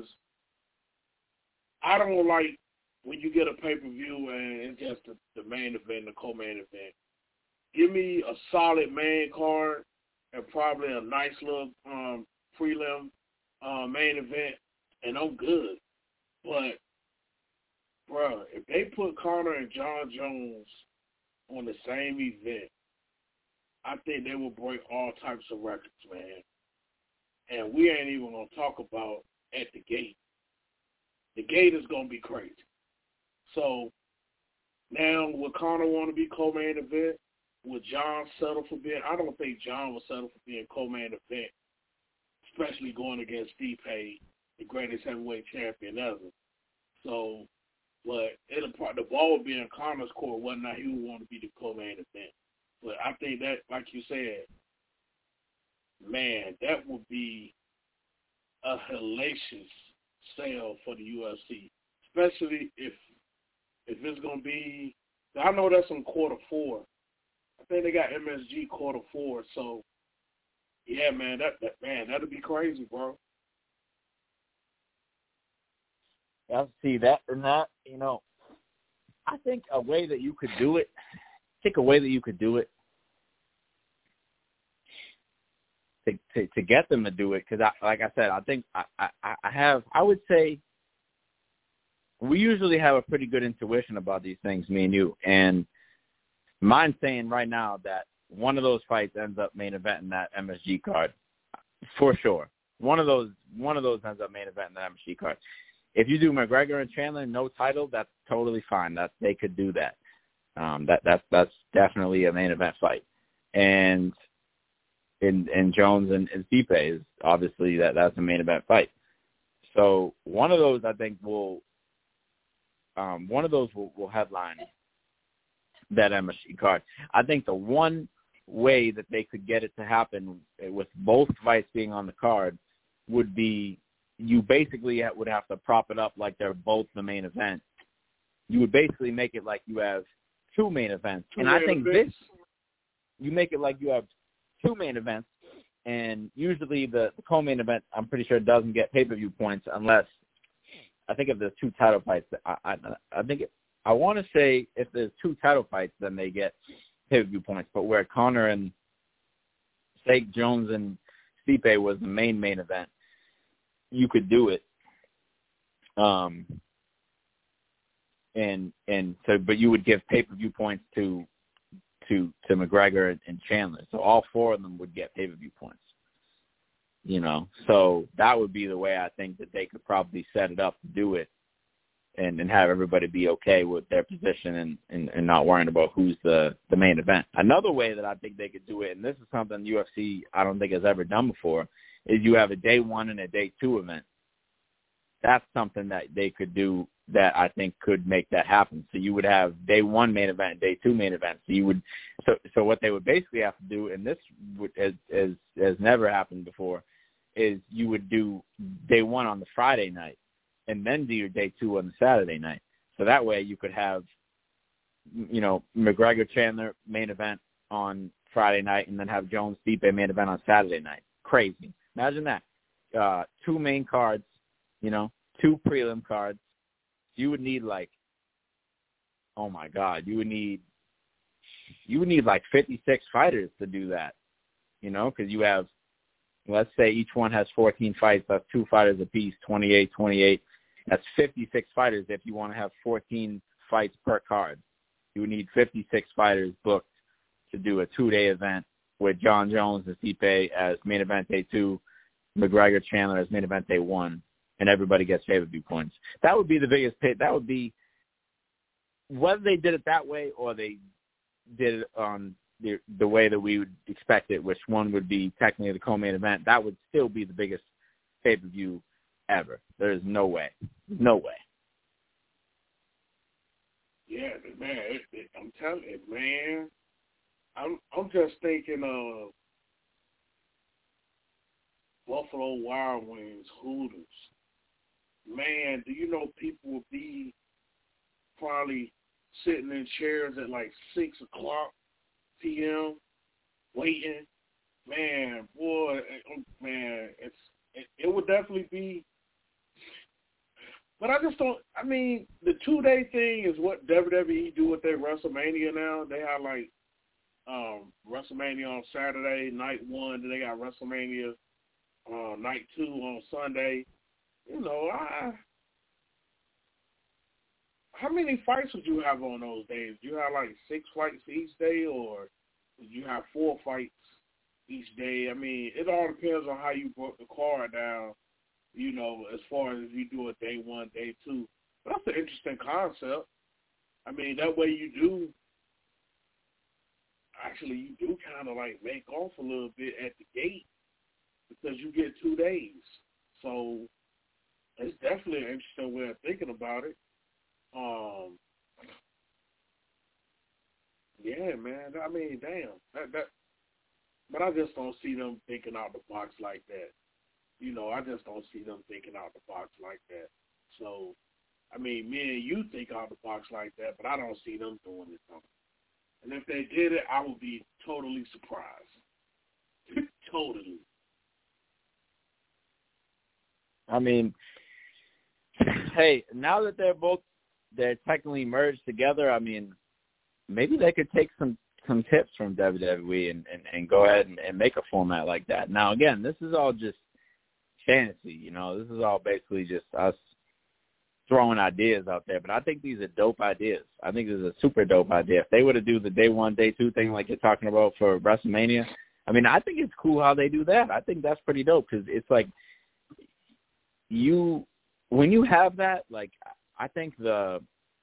I don't like when you get a pay-per-view and it's just the, the main event, the co-main event. Give me a solid main card and probably a nice little um, prelim uh, main event, and I'm good. But, bro, if they put Conor and John Jones on the same event, I think they will break all types of records, man. And we ain't even going to talk about at the gate. The gate is going to be crazy. So, now, would Conor want to be co-main event? Would John settle for being? I don't think John would settle for being co-main event, especially going against Stipe, the greatest heavyweight champion ever. So, but it'll the ball would be in Conor's court, whether or not he would want to be the co-main event. But I think that, like you said, man, that would be a hellacious sale for the U F C, especially if if it's gonna be. I know that's in quarter four. I think they got M S G quarter four, so yeah, man, that, that man, that'd be crazy, bro. I see that and that, you know, I think a way that you could do it, I think a way that you could do it to to, to get them to do it, because I, like I said, I think I, I, I have, I would say, we usually have a pretty good intuition about these things, me and you, and mine's saying right now that one of those fights ends up main eventing that M S G card, for sure. One of those, one of those ends up main eventing the M S G card. If you do McGregor and Chandler, no title, that's totally fine. That they could do that. Um, that that's that's definitely a main event fight. And in and Jones and, and Stipe is obviously that that's a main event fight. So one of those I think will, um, one of those will, will headline that M S G card. I think the one way that they could get it to happen with both fights being on the card would be you basically would have to prop it up like they're both the main event. You would basically make it like you have two main events. Two and main I think events. this, you make it like you have two main events, and usually the, the co-main event, I'm pretty sure, doesn't get pay-per-view points unless, I think if there's two title fights, I, I, I think it, I want to say if there's two title fights, then they get pay-per-view points. But where Conor and, say, Jones and Stipe was the main main event, you could do it. Um, and and so, but you would give pay-per-view points to to to McGregor and, and Chandler. So all four of them would get pay-per-view points. You know, so that would be the way I think that they could probably set it up to do it. And, and have everybody be okay with their position and, and, and not worrying about who's the, the main event. Another way that I think they could do it, and this is something U F C I don't think has ever done before, is you have a day one and a day two event. That's something that they could do that I think could make that happen. So you would have day one main event and day two main event. So you would so so what they would basically have to do, and this would, has, has has never happened before, is you would do day one on the Friday night, and then do your day two on the Saturday night. So that way you could have, you know, McGregor Chandler main event on Friday night, and then have Jones Stipe main event on Saturday night. Crazy. Imagine that. Uh, two main cards, you know, two prelim cards, you would need like, oh my God, you would need, you would need like fifty-six fighters to do that, you know, because you have, let's say each one has fourteen fights. That's two fighters apiece, twenty-eight, twenty-eight. That's fifty-six fighters if you want to have fourteen fights per card. You would need fifty-six fighters booked to do a two-day event with John Jones and Stipe as main event day two, McGregor Chandler as main event day one, and everybody gets pay-per-view points. That would be the biggest pay. That would be, whether they did it that way or they did it on the the way that we would expect it, which one would be technically the co-main event, that would still be the biggest pay-per-view ever. There is no way. No way. Yeah, man, it, it, I'm telling you, man. I'm I'm just thinking of Buffalo Wild Wings, Hooters. Man, do you know people will be probably sitting in chairs at like six o'clock p m waiting? Man, boy, man, it's it, it would definitely be. But I just don't. I mean, the two day thing is what W W E do with their WrestleMania now. They have like um, WrestleMania on Saturday night one, then they got WrestleMania uh, night two on Sunday. You know, I, how many fights would you have on those days? Do you have like six fights each day, or would you have four fights each day? I mean, it all depends on how you broke the card down, you know, as far as if you do it day one, day two. But that's an interesting concept. I mean, that way you do, actually you do kind of like make off a little bit at the gate because you get two days. So it's definitely an interesting way of thinking about it. Um, yeah, man. I mean, damn. That, that, but I just don't see them thinking out the box like that. You know, I just don't see them thinking out the box like that. So, I mean, me and you think out the box like that, but I don't see them doing it. Though. And if they did it, I would be totally surprised. Totally. I mean, hey, now that they're both, they're technically merged together, I mean, maybe they could take some, some tips from W W E and, and, and go ahead and, and make a format like that. Now, again, this is all just fantasy, you know. This is all basically just us throwing ideas out there. But I think these are dope ideas. I think this is a super dope idea. If they were to do the day one, day two thing like you're talking about for WrestleMania, I mean, I think it's cool how they do that. I think that's pretty dope because it's like you, when you have that, like, I think the,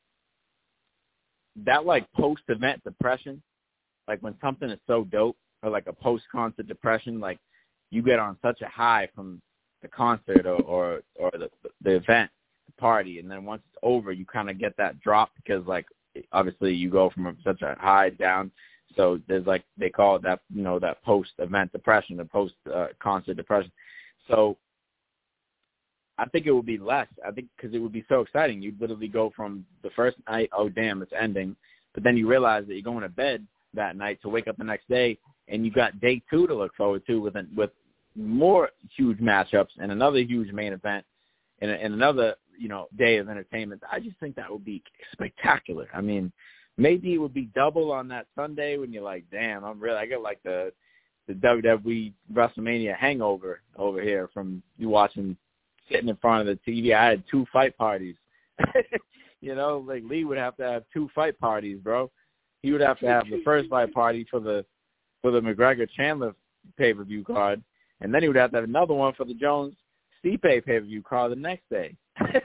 that like post-event depression, like when something is so dope, or like a post-concert depression, like you get on such a high from the concert or, or, or the, the event, the party, and then once it's over, you kind of get that drop because like obviously you go from such a high down. So there's like, they call it that, you know, that post-event depression, the post-concert depression. So I think it would be less. I think because it would be so exciting. You'd literally go from the first night, oh, damn, it's ending. But then you realize that you're going to bed that night to wake up the next day, and you got day two to look forward to with with more huge matchups and another huge main event and, and another, you know, day of entertainment. I just think that would be spectacular. I mean, maybe it would be double on that Sunday when you're like, damn, I'm really, I got like the, the W W E WrestleMania hangover over here from you watching, sitting in front of the T V. I had two fight parties. You know, like Lee would have to have two fight parties, bro. He would have to have the first fight party for the for the McGregor Chandler pay per view card, and then he would have to have another one for the Jones Stipe pay per view card the next day.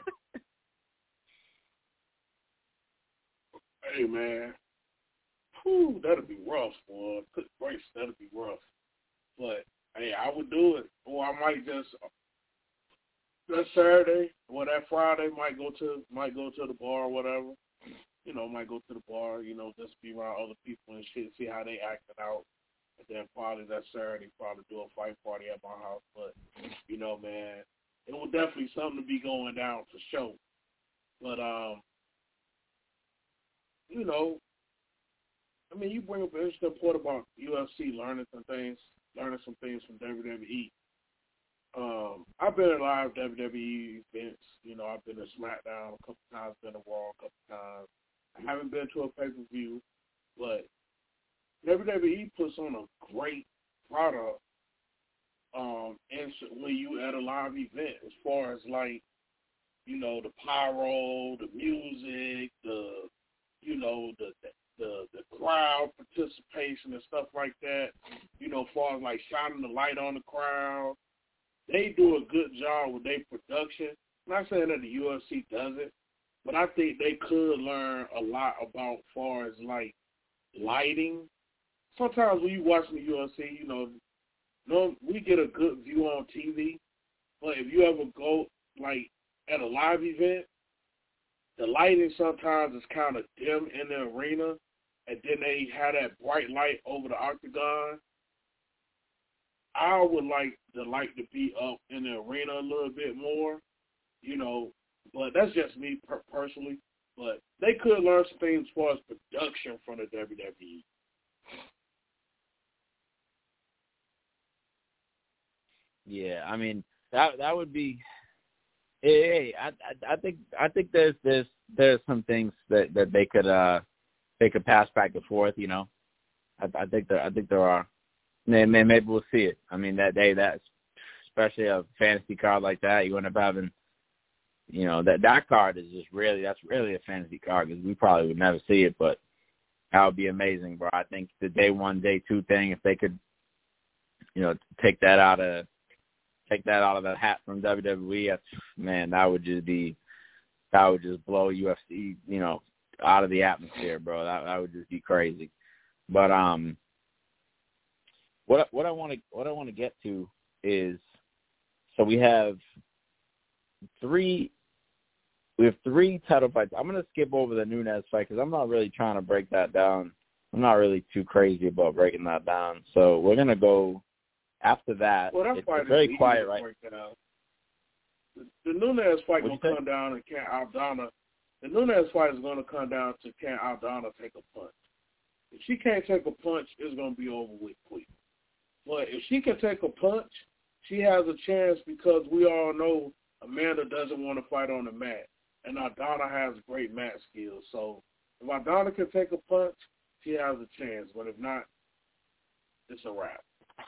Hey man, whew, that'd be rough, boy. Good gracious, that'd be rough. But hey, I would do it, or I might just. That Saturday or that Friday might go to might go to the bar or whatever. You know, might go to the bar, you know, just be around other people and shit, see how they acting out. And then probably that Saturday probably do a fight party at my house. But, you know, man, it was definitely something to be going down for sure. But um, you know, I mean you bring up an interesting point about U F C learning some things, learning some things from W W E. Um, I've been in live W W E events. You know, I've been to SmackDown a couple times, been to Raw a couple times. I haven't been to a pay-per-view, but W W E puts on a great product um, and so when you at a live event, as far as like, you know, the pyro, the music, the, you know, the the the crowd participation and stuff like that, you know, as far as like shining the light on the crowd, they do a good job with their production. I'm not saying that the U F C doesn't, but I think they could learn a lot about as far as like lighting. Sometimes when you watching the U F C, you know, no, we get a good view on T V, but if you ever go like at a live event, the lighting sometimes is kind of dim in the arena, and then they have that bright light over the octagon. I would like the light to be up in the arena a little bit more, you know, but that's just me per- personally. But they could learn some things as far as production from the W W E. Yeah, I mean that that would be. Hey, I, I I think I think there's there's there's some things that, that they could uh they could pass back and forth. You know, I, I think there I think there are. Maybe, maybe we'll see it. I mean that day that especially a fantasy card like that, you end up having, you know, that that card is just really that's really a fantasy card because we probably would never see it, but that would be amazing, bro. I think the day one, day two thing, if they could, you know, take that out of take that out of the hat from W W E, that's, man, that would just be that would just blow U F C, you know, out of the atmosphere, bro. That that would just be crazy. But um, what what I want to what I want to get to is, so we have three we have three title fights. I'm gonna skip over the Nunes fight because I'm not really trying to break that down. I'm not really too crazy about breaking that down. So we're gonna go. After that, well, that it's, fight it's very is quiet, right? The, the Nunes fight What'd gonna you come down and can Aldana. The Nunes fight is gonna come down to can Aldana take a punch. If she can't take a punch, it's gonna be over with quick. But if she can take a punch, she has a chance because we all know Amanda doesn't want to fight on the mat, and Aldana has great mat skills. So if Aldana can take a punch, she has a chance. But if not, it's a wrap.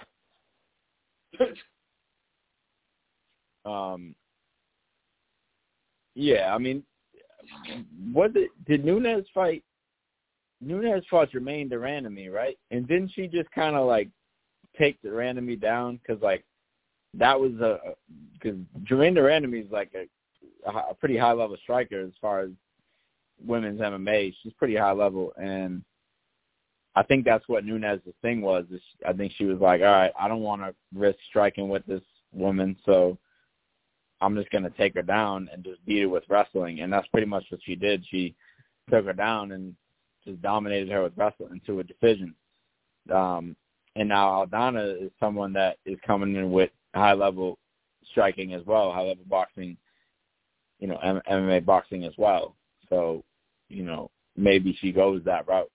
um, yeah, I mean, what did, did Nunes fight? Nunes fought Jermaine Durandamy, right? And didn't she just kind of like take Durandamy down? Because like that was a because Jermaine Durandamy is like a, a pretty high level striker as far as women's M M A. She's pretty high level, and I think that's what Nunes' thing was. Is I think she was like, all right, I don't want to risk striking with this woman, so I'm just going to take her down and just beat her with wrestling. And that's pretty much what she did. She took her down and just dominated her with wrestling into a decision. Um, and now Aldana is someone that is coming in with high-level striking as well, high-level boxing, you know, M M A boxing as well. So, you know, maybe she goes that route.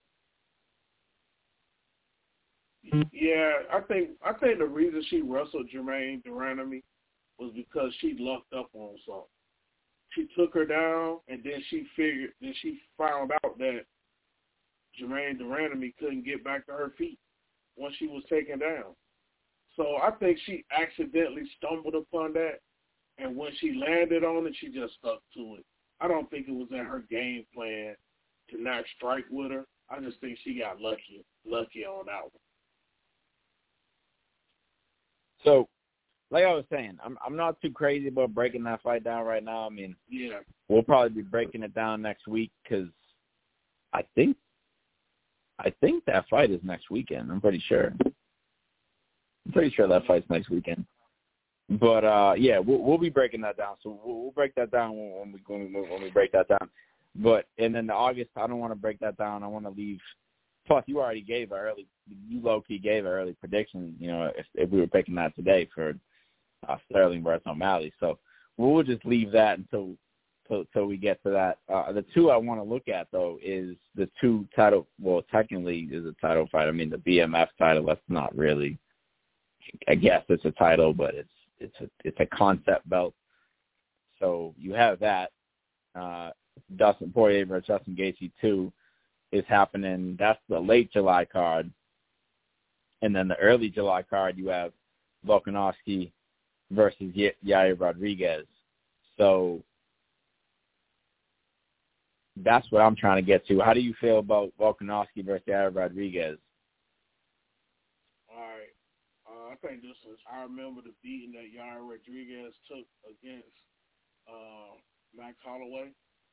Yeah, I think I think the reason she wrestled Jermaine Durandamy was because she lucked up on something. She took her down, and then she figured, then she found out that Jermaine Durandamy couldn't get back to her feet once she was taken down. So I think she accidentally stumbled upon that, and when she landed on it, she just stuck to it. I don't think it was in her game plan to not strike with her. I just think she got lucky, lucky on that one. So, like I was saying, I'm I'm not too crazy about breaking that fight down right now. I mean, yeah, we'll probably be breaking it down next week because I think I think that fight is next weekend. I'm pretty sure. I'm pretty sure that fight's next weekend. But uh, yeah, we'll we'll be breaking that down. So we'll, we'll break that down when we when we when we break that down. But and then the August, I don't want to break that down. I want to leave. Plus, you already gave an early, you low-key gave an early prediction, you know, if, if we were picking that today for uh, Sterling versus O'Malley. So we'll just leave that until until, until we get to that. Uh, the two I want to look at, though, is the two title, well, technically is a title fight. I mean, the B M F title, that's not really, I guess it's a title, but it's it's a, it's a concept belt. So you have that. Uh, Dustin Poirier versus Justin Gaethje two is happening. That's the late July card. And then the early July card, you have Volkanovski versus y- Yair Rodriguez. So that's what I'm trying to get to. How do you feel about Volkanovski versus Yair Rodriguez? All right. Uh, I think this is, I remember the beating that Yair Rodriguez took against uh, Max Holloway.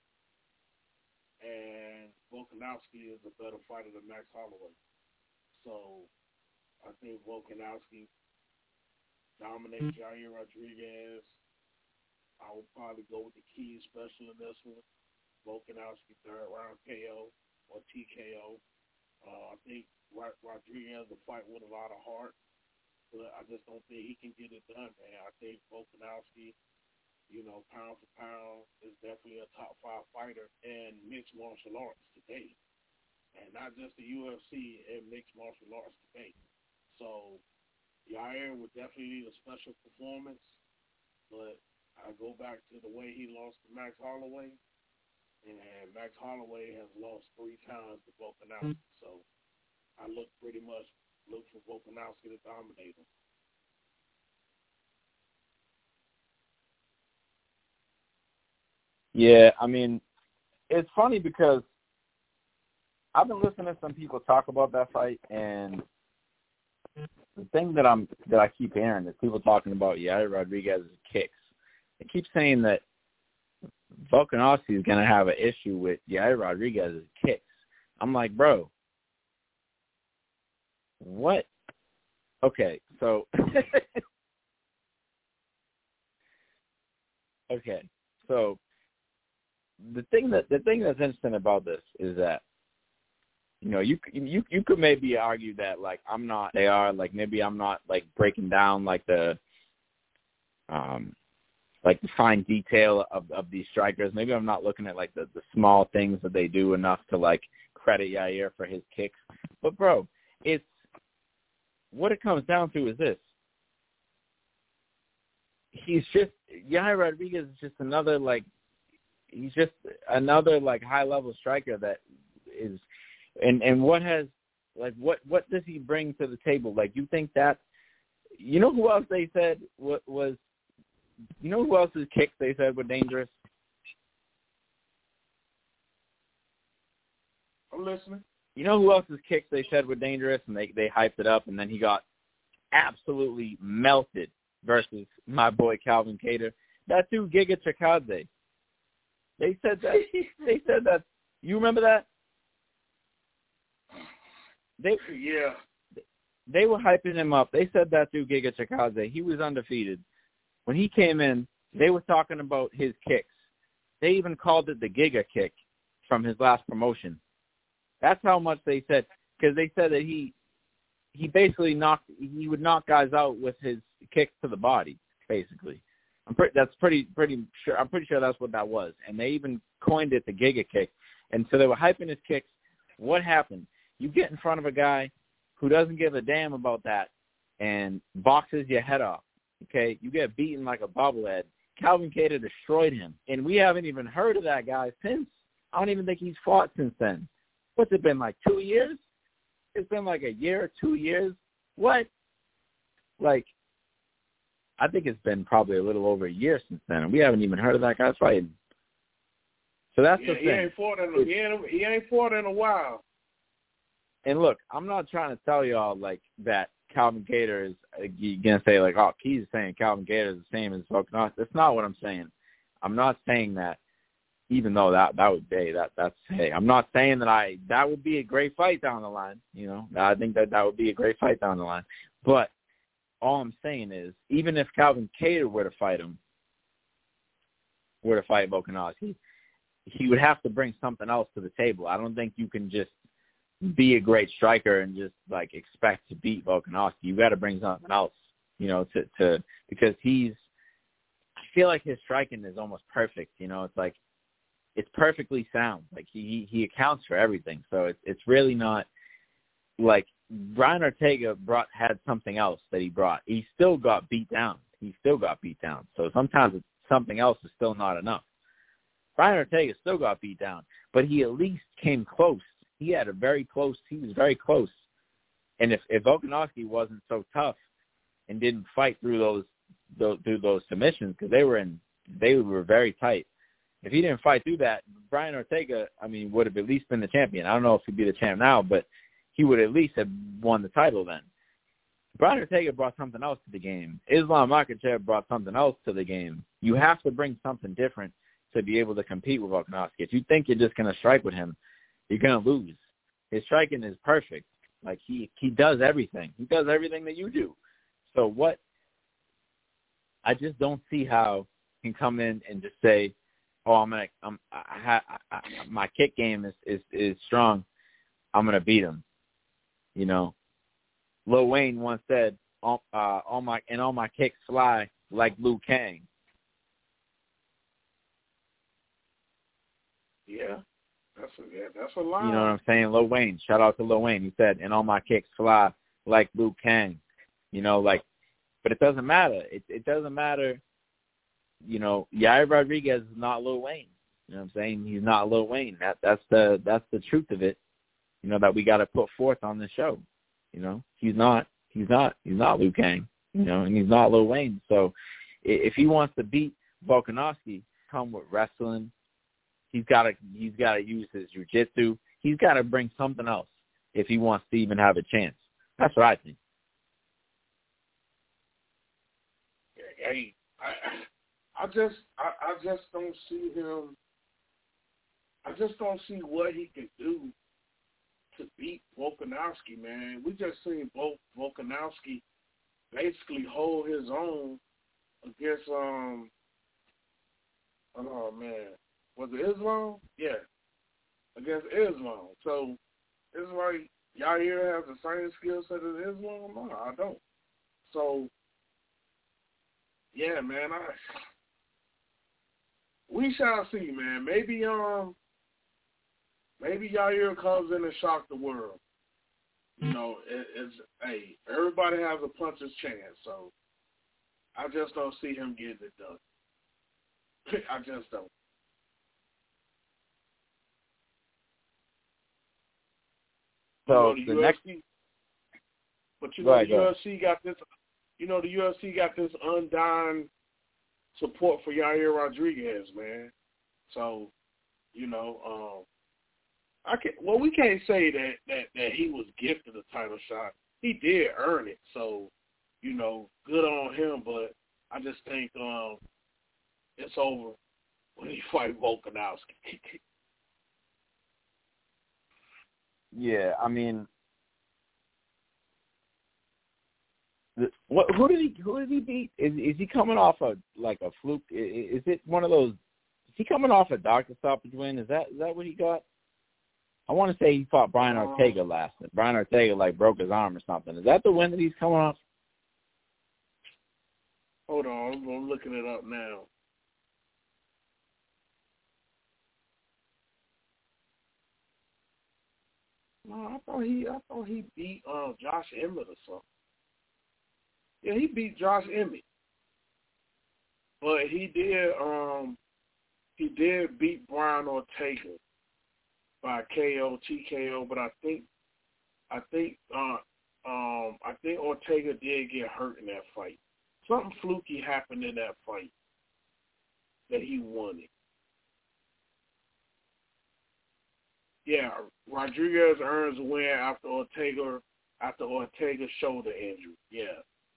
And Volkanovski is a better fighter than Max Holloway. So I think Volkanovski dominates Yair Rodriguez. I would probably go with the key special in this one. Volkanovski third round K O or T K O. Uh, I think Rodriguez will fight with a lot of heart, but I just don't think he can get it done, man. I think Volkanovski, you know, pound for pound, is definitely a top five fighter in mixed martial arts today. And not just the U F C and mixed martial arts today. So Yair would definitely need a special performance, but I go back to the way he lost to Max Holloway, and Max Holloway has lost three times to Volkanovski. So I look pretty much look for Volkanovski to dominate him. Yeah, I mean, it's funny because I've been listening to some people talk about that fight, and the thing that I'm that I keep hearing is people talking about Yair Rodriguez's kicks. They keep saying that Volkanovski is going to have an issue with Yair Rodriguez's kicks. I'm like, bro, what? Okay, so okay, so. The thing that the thing that's interesting about this is that, you know, you you you could maybe argue that, like, I'm not they are like maybe I'm not like breaking down like the um like the fine detail of, of these strikers. Maybe I'm not looking at like the, the small things that they do enough to like credit Yair for his kicks. But bro, it's what it comes down to is this. He's just Yair Rodriguez is just another like He's just another like high level striker that is, and and what has like what what does he bring to the table? Like, you think that, you know who else they said what was, you know who else's kicks they said were dangerous? I'm listening. You know who else's kicks they said were dangerous, and they they hyped it up, and then he got absolutely melted versus my boy Calvin Kattar. That dude Giga Chikadze. They said that. They said that. You remember that? They yeah. They were hyping him up. They said that through Giga Chikadze. He was undefeated. When he came in, they were talking about his kicks. They even called it the Giga kick from his last promotion. That's how much they said, because they said that he he basically knocked. He would knock guys out with his kicks to the body, basically. I'm pretty, that's pretty, pretty sure. I'm pretty sure that's what that was. And they even coined it the Giga kick. And so they were hyping his kicks. What happened? You get in front of a guy who doesn't give a damn about that and boxes your head off. Okay, you get beaten like a bobblehead. Calvin Kattar destroyed him, and we haven't even heard of that guy since. I don't even think he's fought since then. What's it been, like two years? It's been like a year, two years. What? Like. I think it's been probably a little over a year since then, and we haven't even heard of that guy fighting. So that's yeah, the thing. He ain't fought in a, he ain't, he ain't fought in a while. And look, I'm not trying to tell y'all like that Calvin Kattar is uh, you're gonna say like, oh, Keys is saying Calvin Kattar is the same as Volkanovski. That's not what I'm saying. I'm not saying that. Even though that that would be that that's hey, I'm not saying that I that would be a great fight down the line. You know, I think that that would be a great fight down the line, but. All I'm saying is, even if Calvin Kattar were to fight him, were to fight Volkanovski, he would have to bring something else to the table. I don't think you can just be a great striker and just like expect to beat Volkanovski. You got to bring something else, you know, to to because he's. I feel like his striking is almost perfect. You know, it's like it's perfectly sound. Like he he accounts for everything. So it's it's really not like. Brian Ortega brought had something else that he brought. He still got beat down. he still got beat down. So sometimes it's, something else is still not enough. Brian Ortega still got beat down, but he at least came close. He had a very close. He was very close. And if, if Volkanovski wasn't so tough and didn't fight through those, those through those submissions, because they were in they were very tight. If he didn't fight through that, Brian Ortega, I mean, would have at least been the champion. I don't know if he'd be the champ now, but he would at least have won the title then. Brian Ortega brought something else to the game. Islam Makhachev brought something else to the game. You have to bring something different to be able to compete with Volkanovski. If you think you're just going to strike with him, you're going to lose. His striking is perfect. Like, he, he does everything. He does everything that you do. So what – I just don't see how he can come in and just say, oh, I'm gonna, I'm, I, I, I, my kick game is, is, is strong. I'm going to beat him. You know, Lil Wayne once said, all, uh, all my, and all my kicks fly like Liu Kang. Yeah, that's a, yeah, that's a line. You know what I'm saying? Lil Wayne, shout out to Lil Wayne. He said, and all my kicks fly like Liu Kang. You know, like, but it doesn't matter. It, it doesn't matter. You know, Yair Rodriguez is not Lil Wayne. You know what I'm saying? He's not Lil Wayne. That that's the that's the truth of it. You know, that we got to put forth on the show. You know, he's not. He's not. He's not Liu Kang. You know, and he's not Lil Wayne. So, if he wants to beat Volkanovski, come with wrestling. He's got to. He's got to use his jiu-jitsu. He's got to bring something else if he wants to even have a chance. That's what I think. Hey, I, I just, I, I just don't see him. I just don't see what he could do to beat Volkanovski, man. We just seen both Volkanovski basically hold his own against, um, oh man, was it Islam? Yeah, against Islam. So it's like Yair has the same skill set as Islam. No, I don't. So yeah, man, I we shall see, man. Maybe um, maybe Yair comes in and shock the world. You know, it, it's hey, everybody has a puncher's chance, so I just don't see him getting it done. I just don't. So you know, the, the U F C, next, but you know ahead, the U F C got this. You know the U F C got this undying support for Yair Rodriguez, man. So, you know, um, I can. Well, we can't say that, that that he was gifted a title shot. He did earn it. So, you know, good on him. But I just think um, it's over when he fight Volkanovski. yeah, I mean, the, what? Who did he? Who did he beat? Is is he coming off a like a fluke? Is, is it one of those? Is he coming off a doctor stoppage win? Is that is that what he got? I want to say he fought Brian Ortega last. Brian Ortega like broke his arm or something. Is that the win that he's coming off? Hold on, I'm looking it up now. No, I thought he, I thought he beat uh, Josh Emmett or something. Yeah, he beat Josh Emmett, but he did, um, he did beat Brian Ortega by K O, T K O. But I think, I think, uh, um, I think Ortega did get hurt in that fight. Something fluky happened in that fight that he won it. Yeah, Rodriguez earns a win after Ortega after Ortega's shoulder injury. Yeah.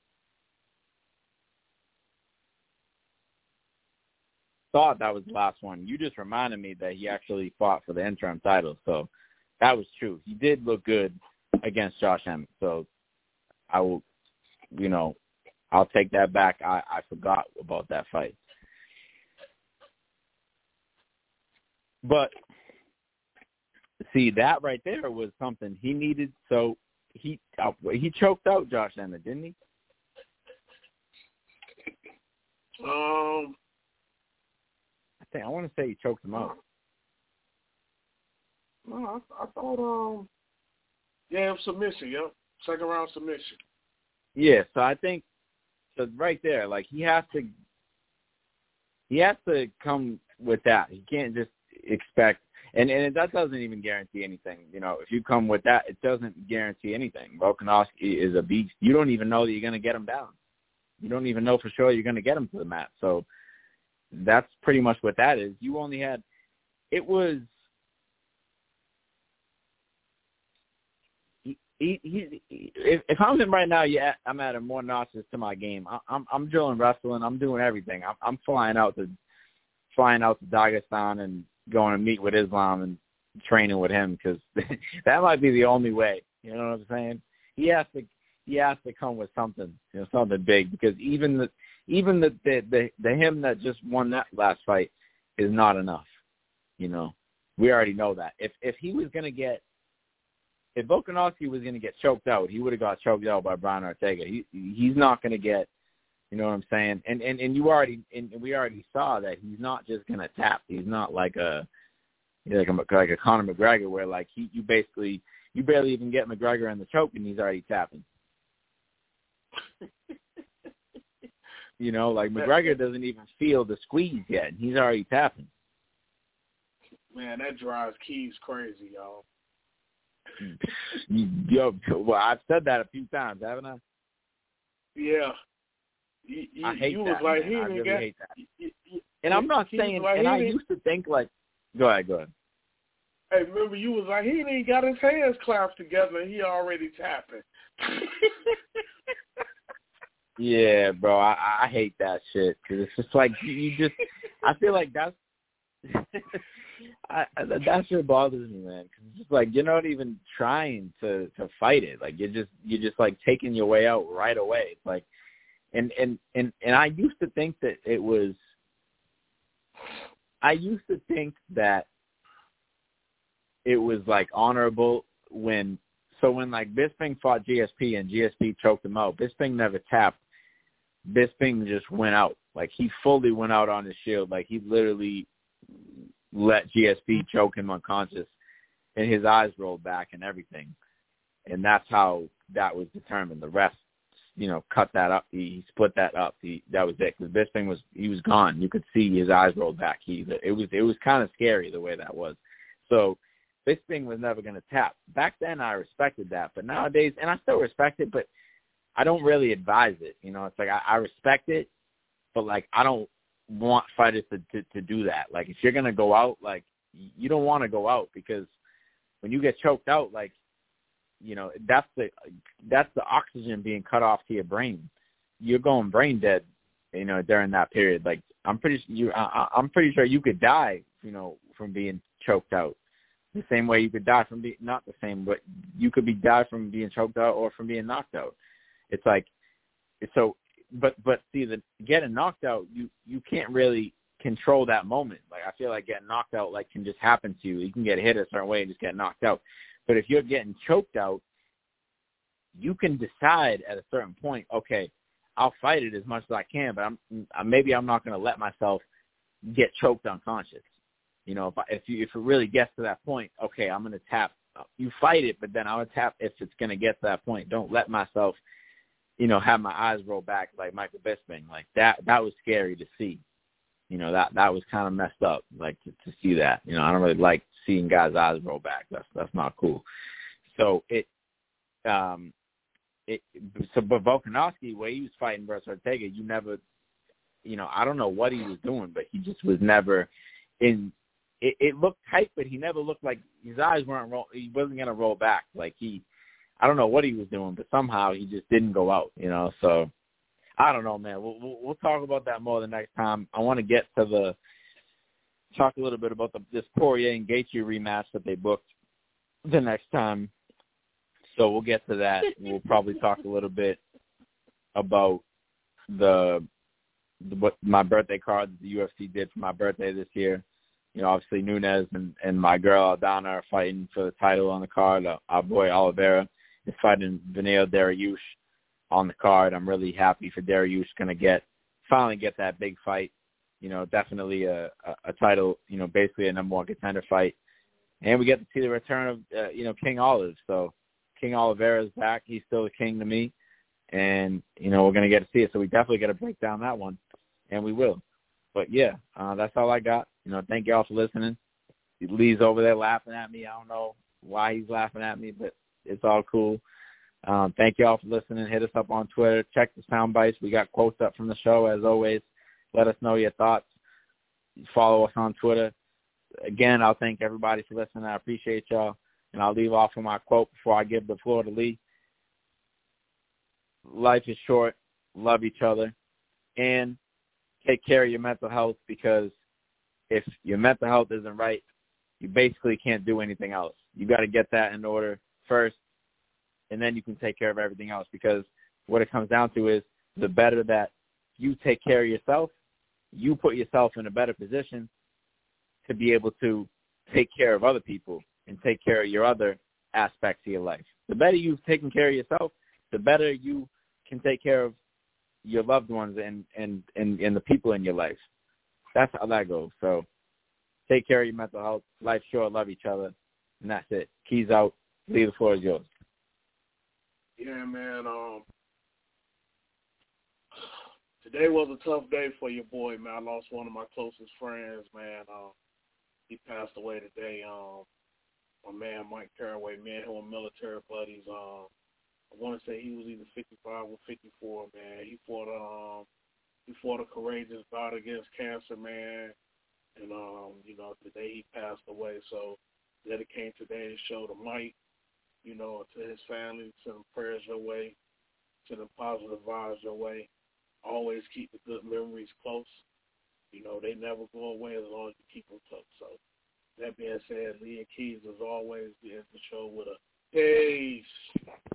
Thought that was the last one. You just reminded me that he actually fought for the interim title, so that was true. He did look good against Josh Emmett, so I will, you know, I'll take that back. I, I forgot about that fight. But see, that right there was something he needed. So he uh, he choked out Josh Emmett, didn't he? Um, I think I want to say he choked him out. No, I, I thought um, yeah, submission. Yep, second round submission. Yeah, so I think so right there, like he has to, he has to come with that. He can't just expect, and and that doesn't even guarantee anything. You know, if you come with that, it doesn't guarantee anything. Volkanovski is a beast. You don't even know that you're going to get him down. You don't even know for sure you're going to get him to the mat. So that's pretty much what that is. You only had, it was. He, he, if, if I'm in right now, yeah, I'm adding more notches to my game. I, I'm I'm drilling wrestling. I'm doing everything. I'm, I'm flying out to flying out to Dagestan and going to meet with Islam and training with him because that might be the only way. You know what I'm saying? He has to he has to come with something, you know, something big because even the even the the the, the him that just won that last fight is not enough. You know, we already know that. If if he was gonna get If Volkanovski was going to get choked out, he would have got choked out by Brian Ortega. He he's not going to get, you know what I'm saying? And and, and you already and we already saw that he's not just going to tap. He's not like a like a like a Conor McGregor where like he you basically you barely even get McGregor in the choke and he's already tapping. You know, like McGregor doesn't even feel the squeeze yet, and he's already tapping. Man, that drives Keys crazy, y'all. Yo, well, I've said that a few times, haven't I? Yeah. You, you, I hate you that. Was like, man. he I didn't really get, hate that. you, you, and I'm not saying, like, and I used to think like, go ahead, go ahead. Hey, remember you was like, he ain't got his hands clasped together and he already tapping. Yeah, bro, I, I hate that shit because it's just like you just. I feel like that's I, that shit bothers me, man. Cause it's just like you're not even trying to, to fight it. Like you're just you're just like taking your way out right away. It's like, and and and and I used to think that it was. I used to think that it was like honorable when. So when like Bisping fought G S P and G S P choked him out, Bisping never tapped. Bisping just went out. Like he fully went out on his shield. Like he literally let G S P choke him unconscious and his eyes rolled back and everything. And that's how that was determined. The rest, you know, cut that up. He, he split that up. He, that was it. Because Bisping was, he was gone. You could see his eyes rolled back. He, it was, it was kind of scary the way that was. So Bisping was never going to tap. Back then I respected that. But nowadays, and I still respect it, but I don't really advise it. You know, it's like I, I respect it, but like I don't want fighters to, to, to do that. Like if you're going to go out, like you don't want to go out because when you get choked out, like, you know, that's the, that's the oxygen being cut off to your brain. You're going brain dead, you know, during that period. Like I'm pretty you, I, I'm pretty sure you could die, you know, from being choked out. The same way you could die from being, not the same, but you could be die from being choked out or from being knocked out. It's like, so, but, but see, the getting knocked out, you, you can't really control that moment. Like, I feel like getting knocked out, like, can just happen to you. You can get hit a certain way and just get knocked out. But if you're getting choked out, you can decide at a certain point, okay, I'll fight it as much as I can, but I'm, maybe I'm not going to let myself get choked unconscious. You know, if I, if you, if it really gets to that point, okay, I'm going to tap. You fight it, but then I'm going to tap if it's going to get to that point. Don't let myself, you know, have my eyes roll back like Michael Bisping. Like that, that was scary to see. You know, that, that was kind of messed up, like to, to see that. You know, I don't really like seeing guys' eyes roll back. That's, that's not cool. So it, um, it, so, but Volkanovski, where he was fighting versus Ortega, you never, you know, I don't know what he was doing, but he just was never in, it, it looked tight, but he never looked like his eyes weren't roll, he wasn't going to roll back. Like he, I don't know what he was doing, but somehow he just didn't go out, you know. So I don't know, man. We'll we'll, we'll talk about that more the next time. I want to get to the talk a little bit about the, this Poirier and Gaethje rematch that they booked the next time. So we'll get to that. We'll probably talk a little bit about the, the what my birthday card that the U F C did for my birthday this year. You know, obviously Nunes and, and my girl Aldana are fighting for the title on the card. Uh, our boy Oliveira is fighting Beneil Dariush on the card. I'm really happy for Dariush going to get finally get that big fight. You know, definitely a, a, a title. You know, basically a number one contender fight, and we get to see the return of uh, you know King Olive. So King Oliveira is back. He's still a king to me, and, you know, we're going to get to see it. So we definitely got to break down that one, and we will. But, yeah, uh, that's all I got. You know, thank you all for listening. Lee's over there laughing at me. I don't know why he's laughing at me, but it's all cool. Um, thank you all for listening. Hit us up on Twitter. Check the sound bites. We got quotes up from the show, as always. Let us know your thoughts. Follow us on Twitter. Again, I'll thank everybody for listening. I appreciate y'all. And I'll leave off with my quote before I give the floor to Lee. Life is short. Love each other. And take care of your mental health, because if your mental health isn't right, you basically can't do anything else. You got to get that in order first, and then you can take care of everything else, because what it comes down to is the better that you take care of yourself, you put yourself in a better position to be able to take care of other people and take care of your other aspects of your life. The better you've taken care of yourself, the better you can take care of your loved ones and, and, and, and the people in your life. That's how that goes. So take care of your mental health. Life's short. Love each other. And that's it. Keys out. Lee, the floor is yours. Yeah, man. Um, today was a tough day for your boy, man. I lost one of my closest friends, man. Um, he passed away today. Um, my man, Mike Caraway, man, who were military buddies. Um, I want to say he was either fifty-five or fifty-four, man. He fought, um, he fought a courageous bout against cancer, man. And, um, you know, today he passed away. So dedicating today's show to Mike, you know, to his family, send prayers your way, send positive vibes your way. Always keep the good memories close. You know, they never go away as long as you keep them close. So that being said, Lee and Keys, as always, we end the show with a peace.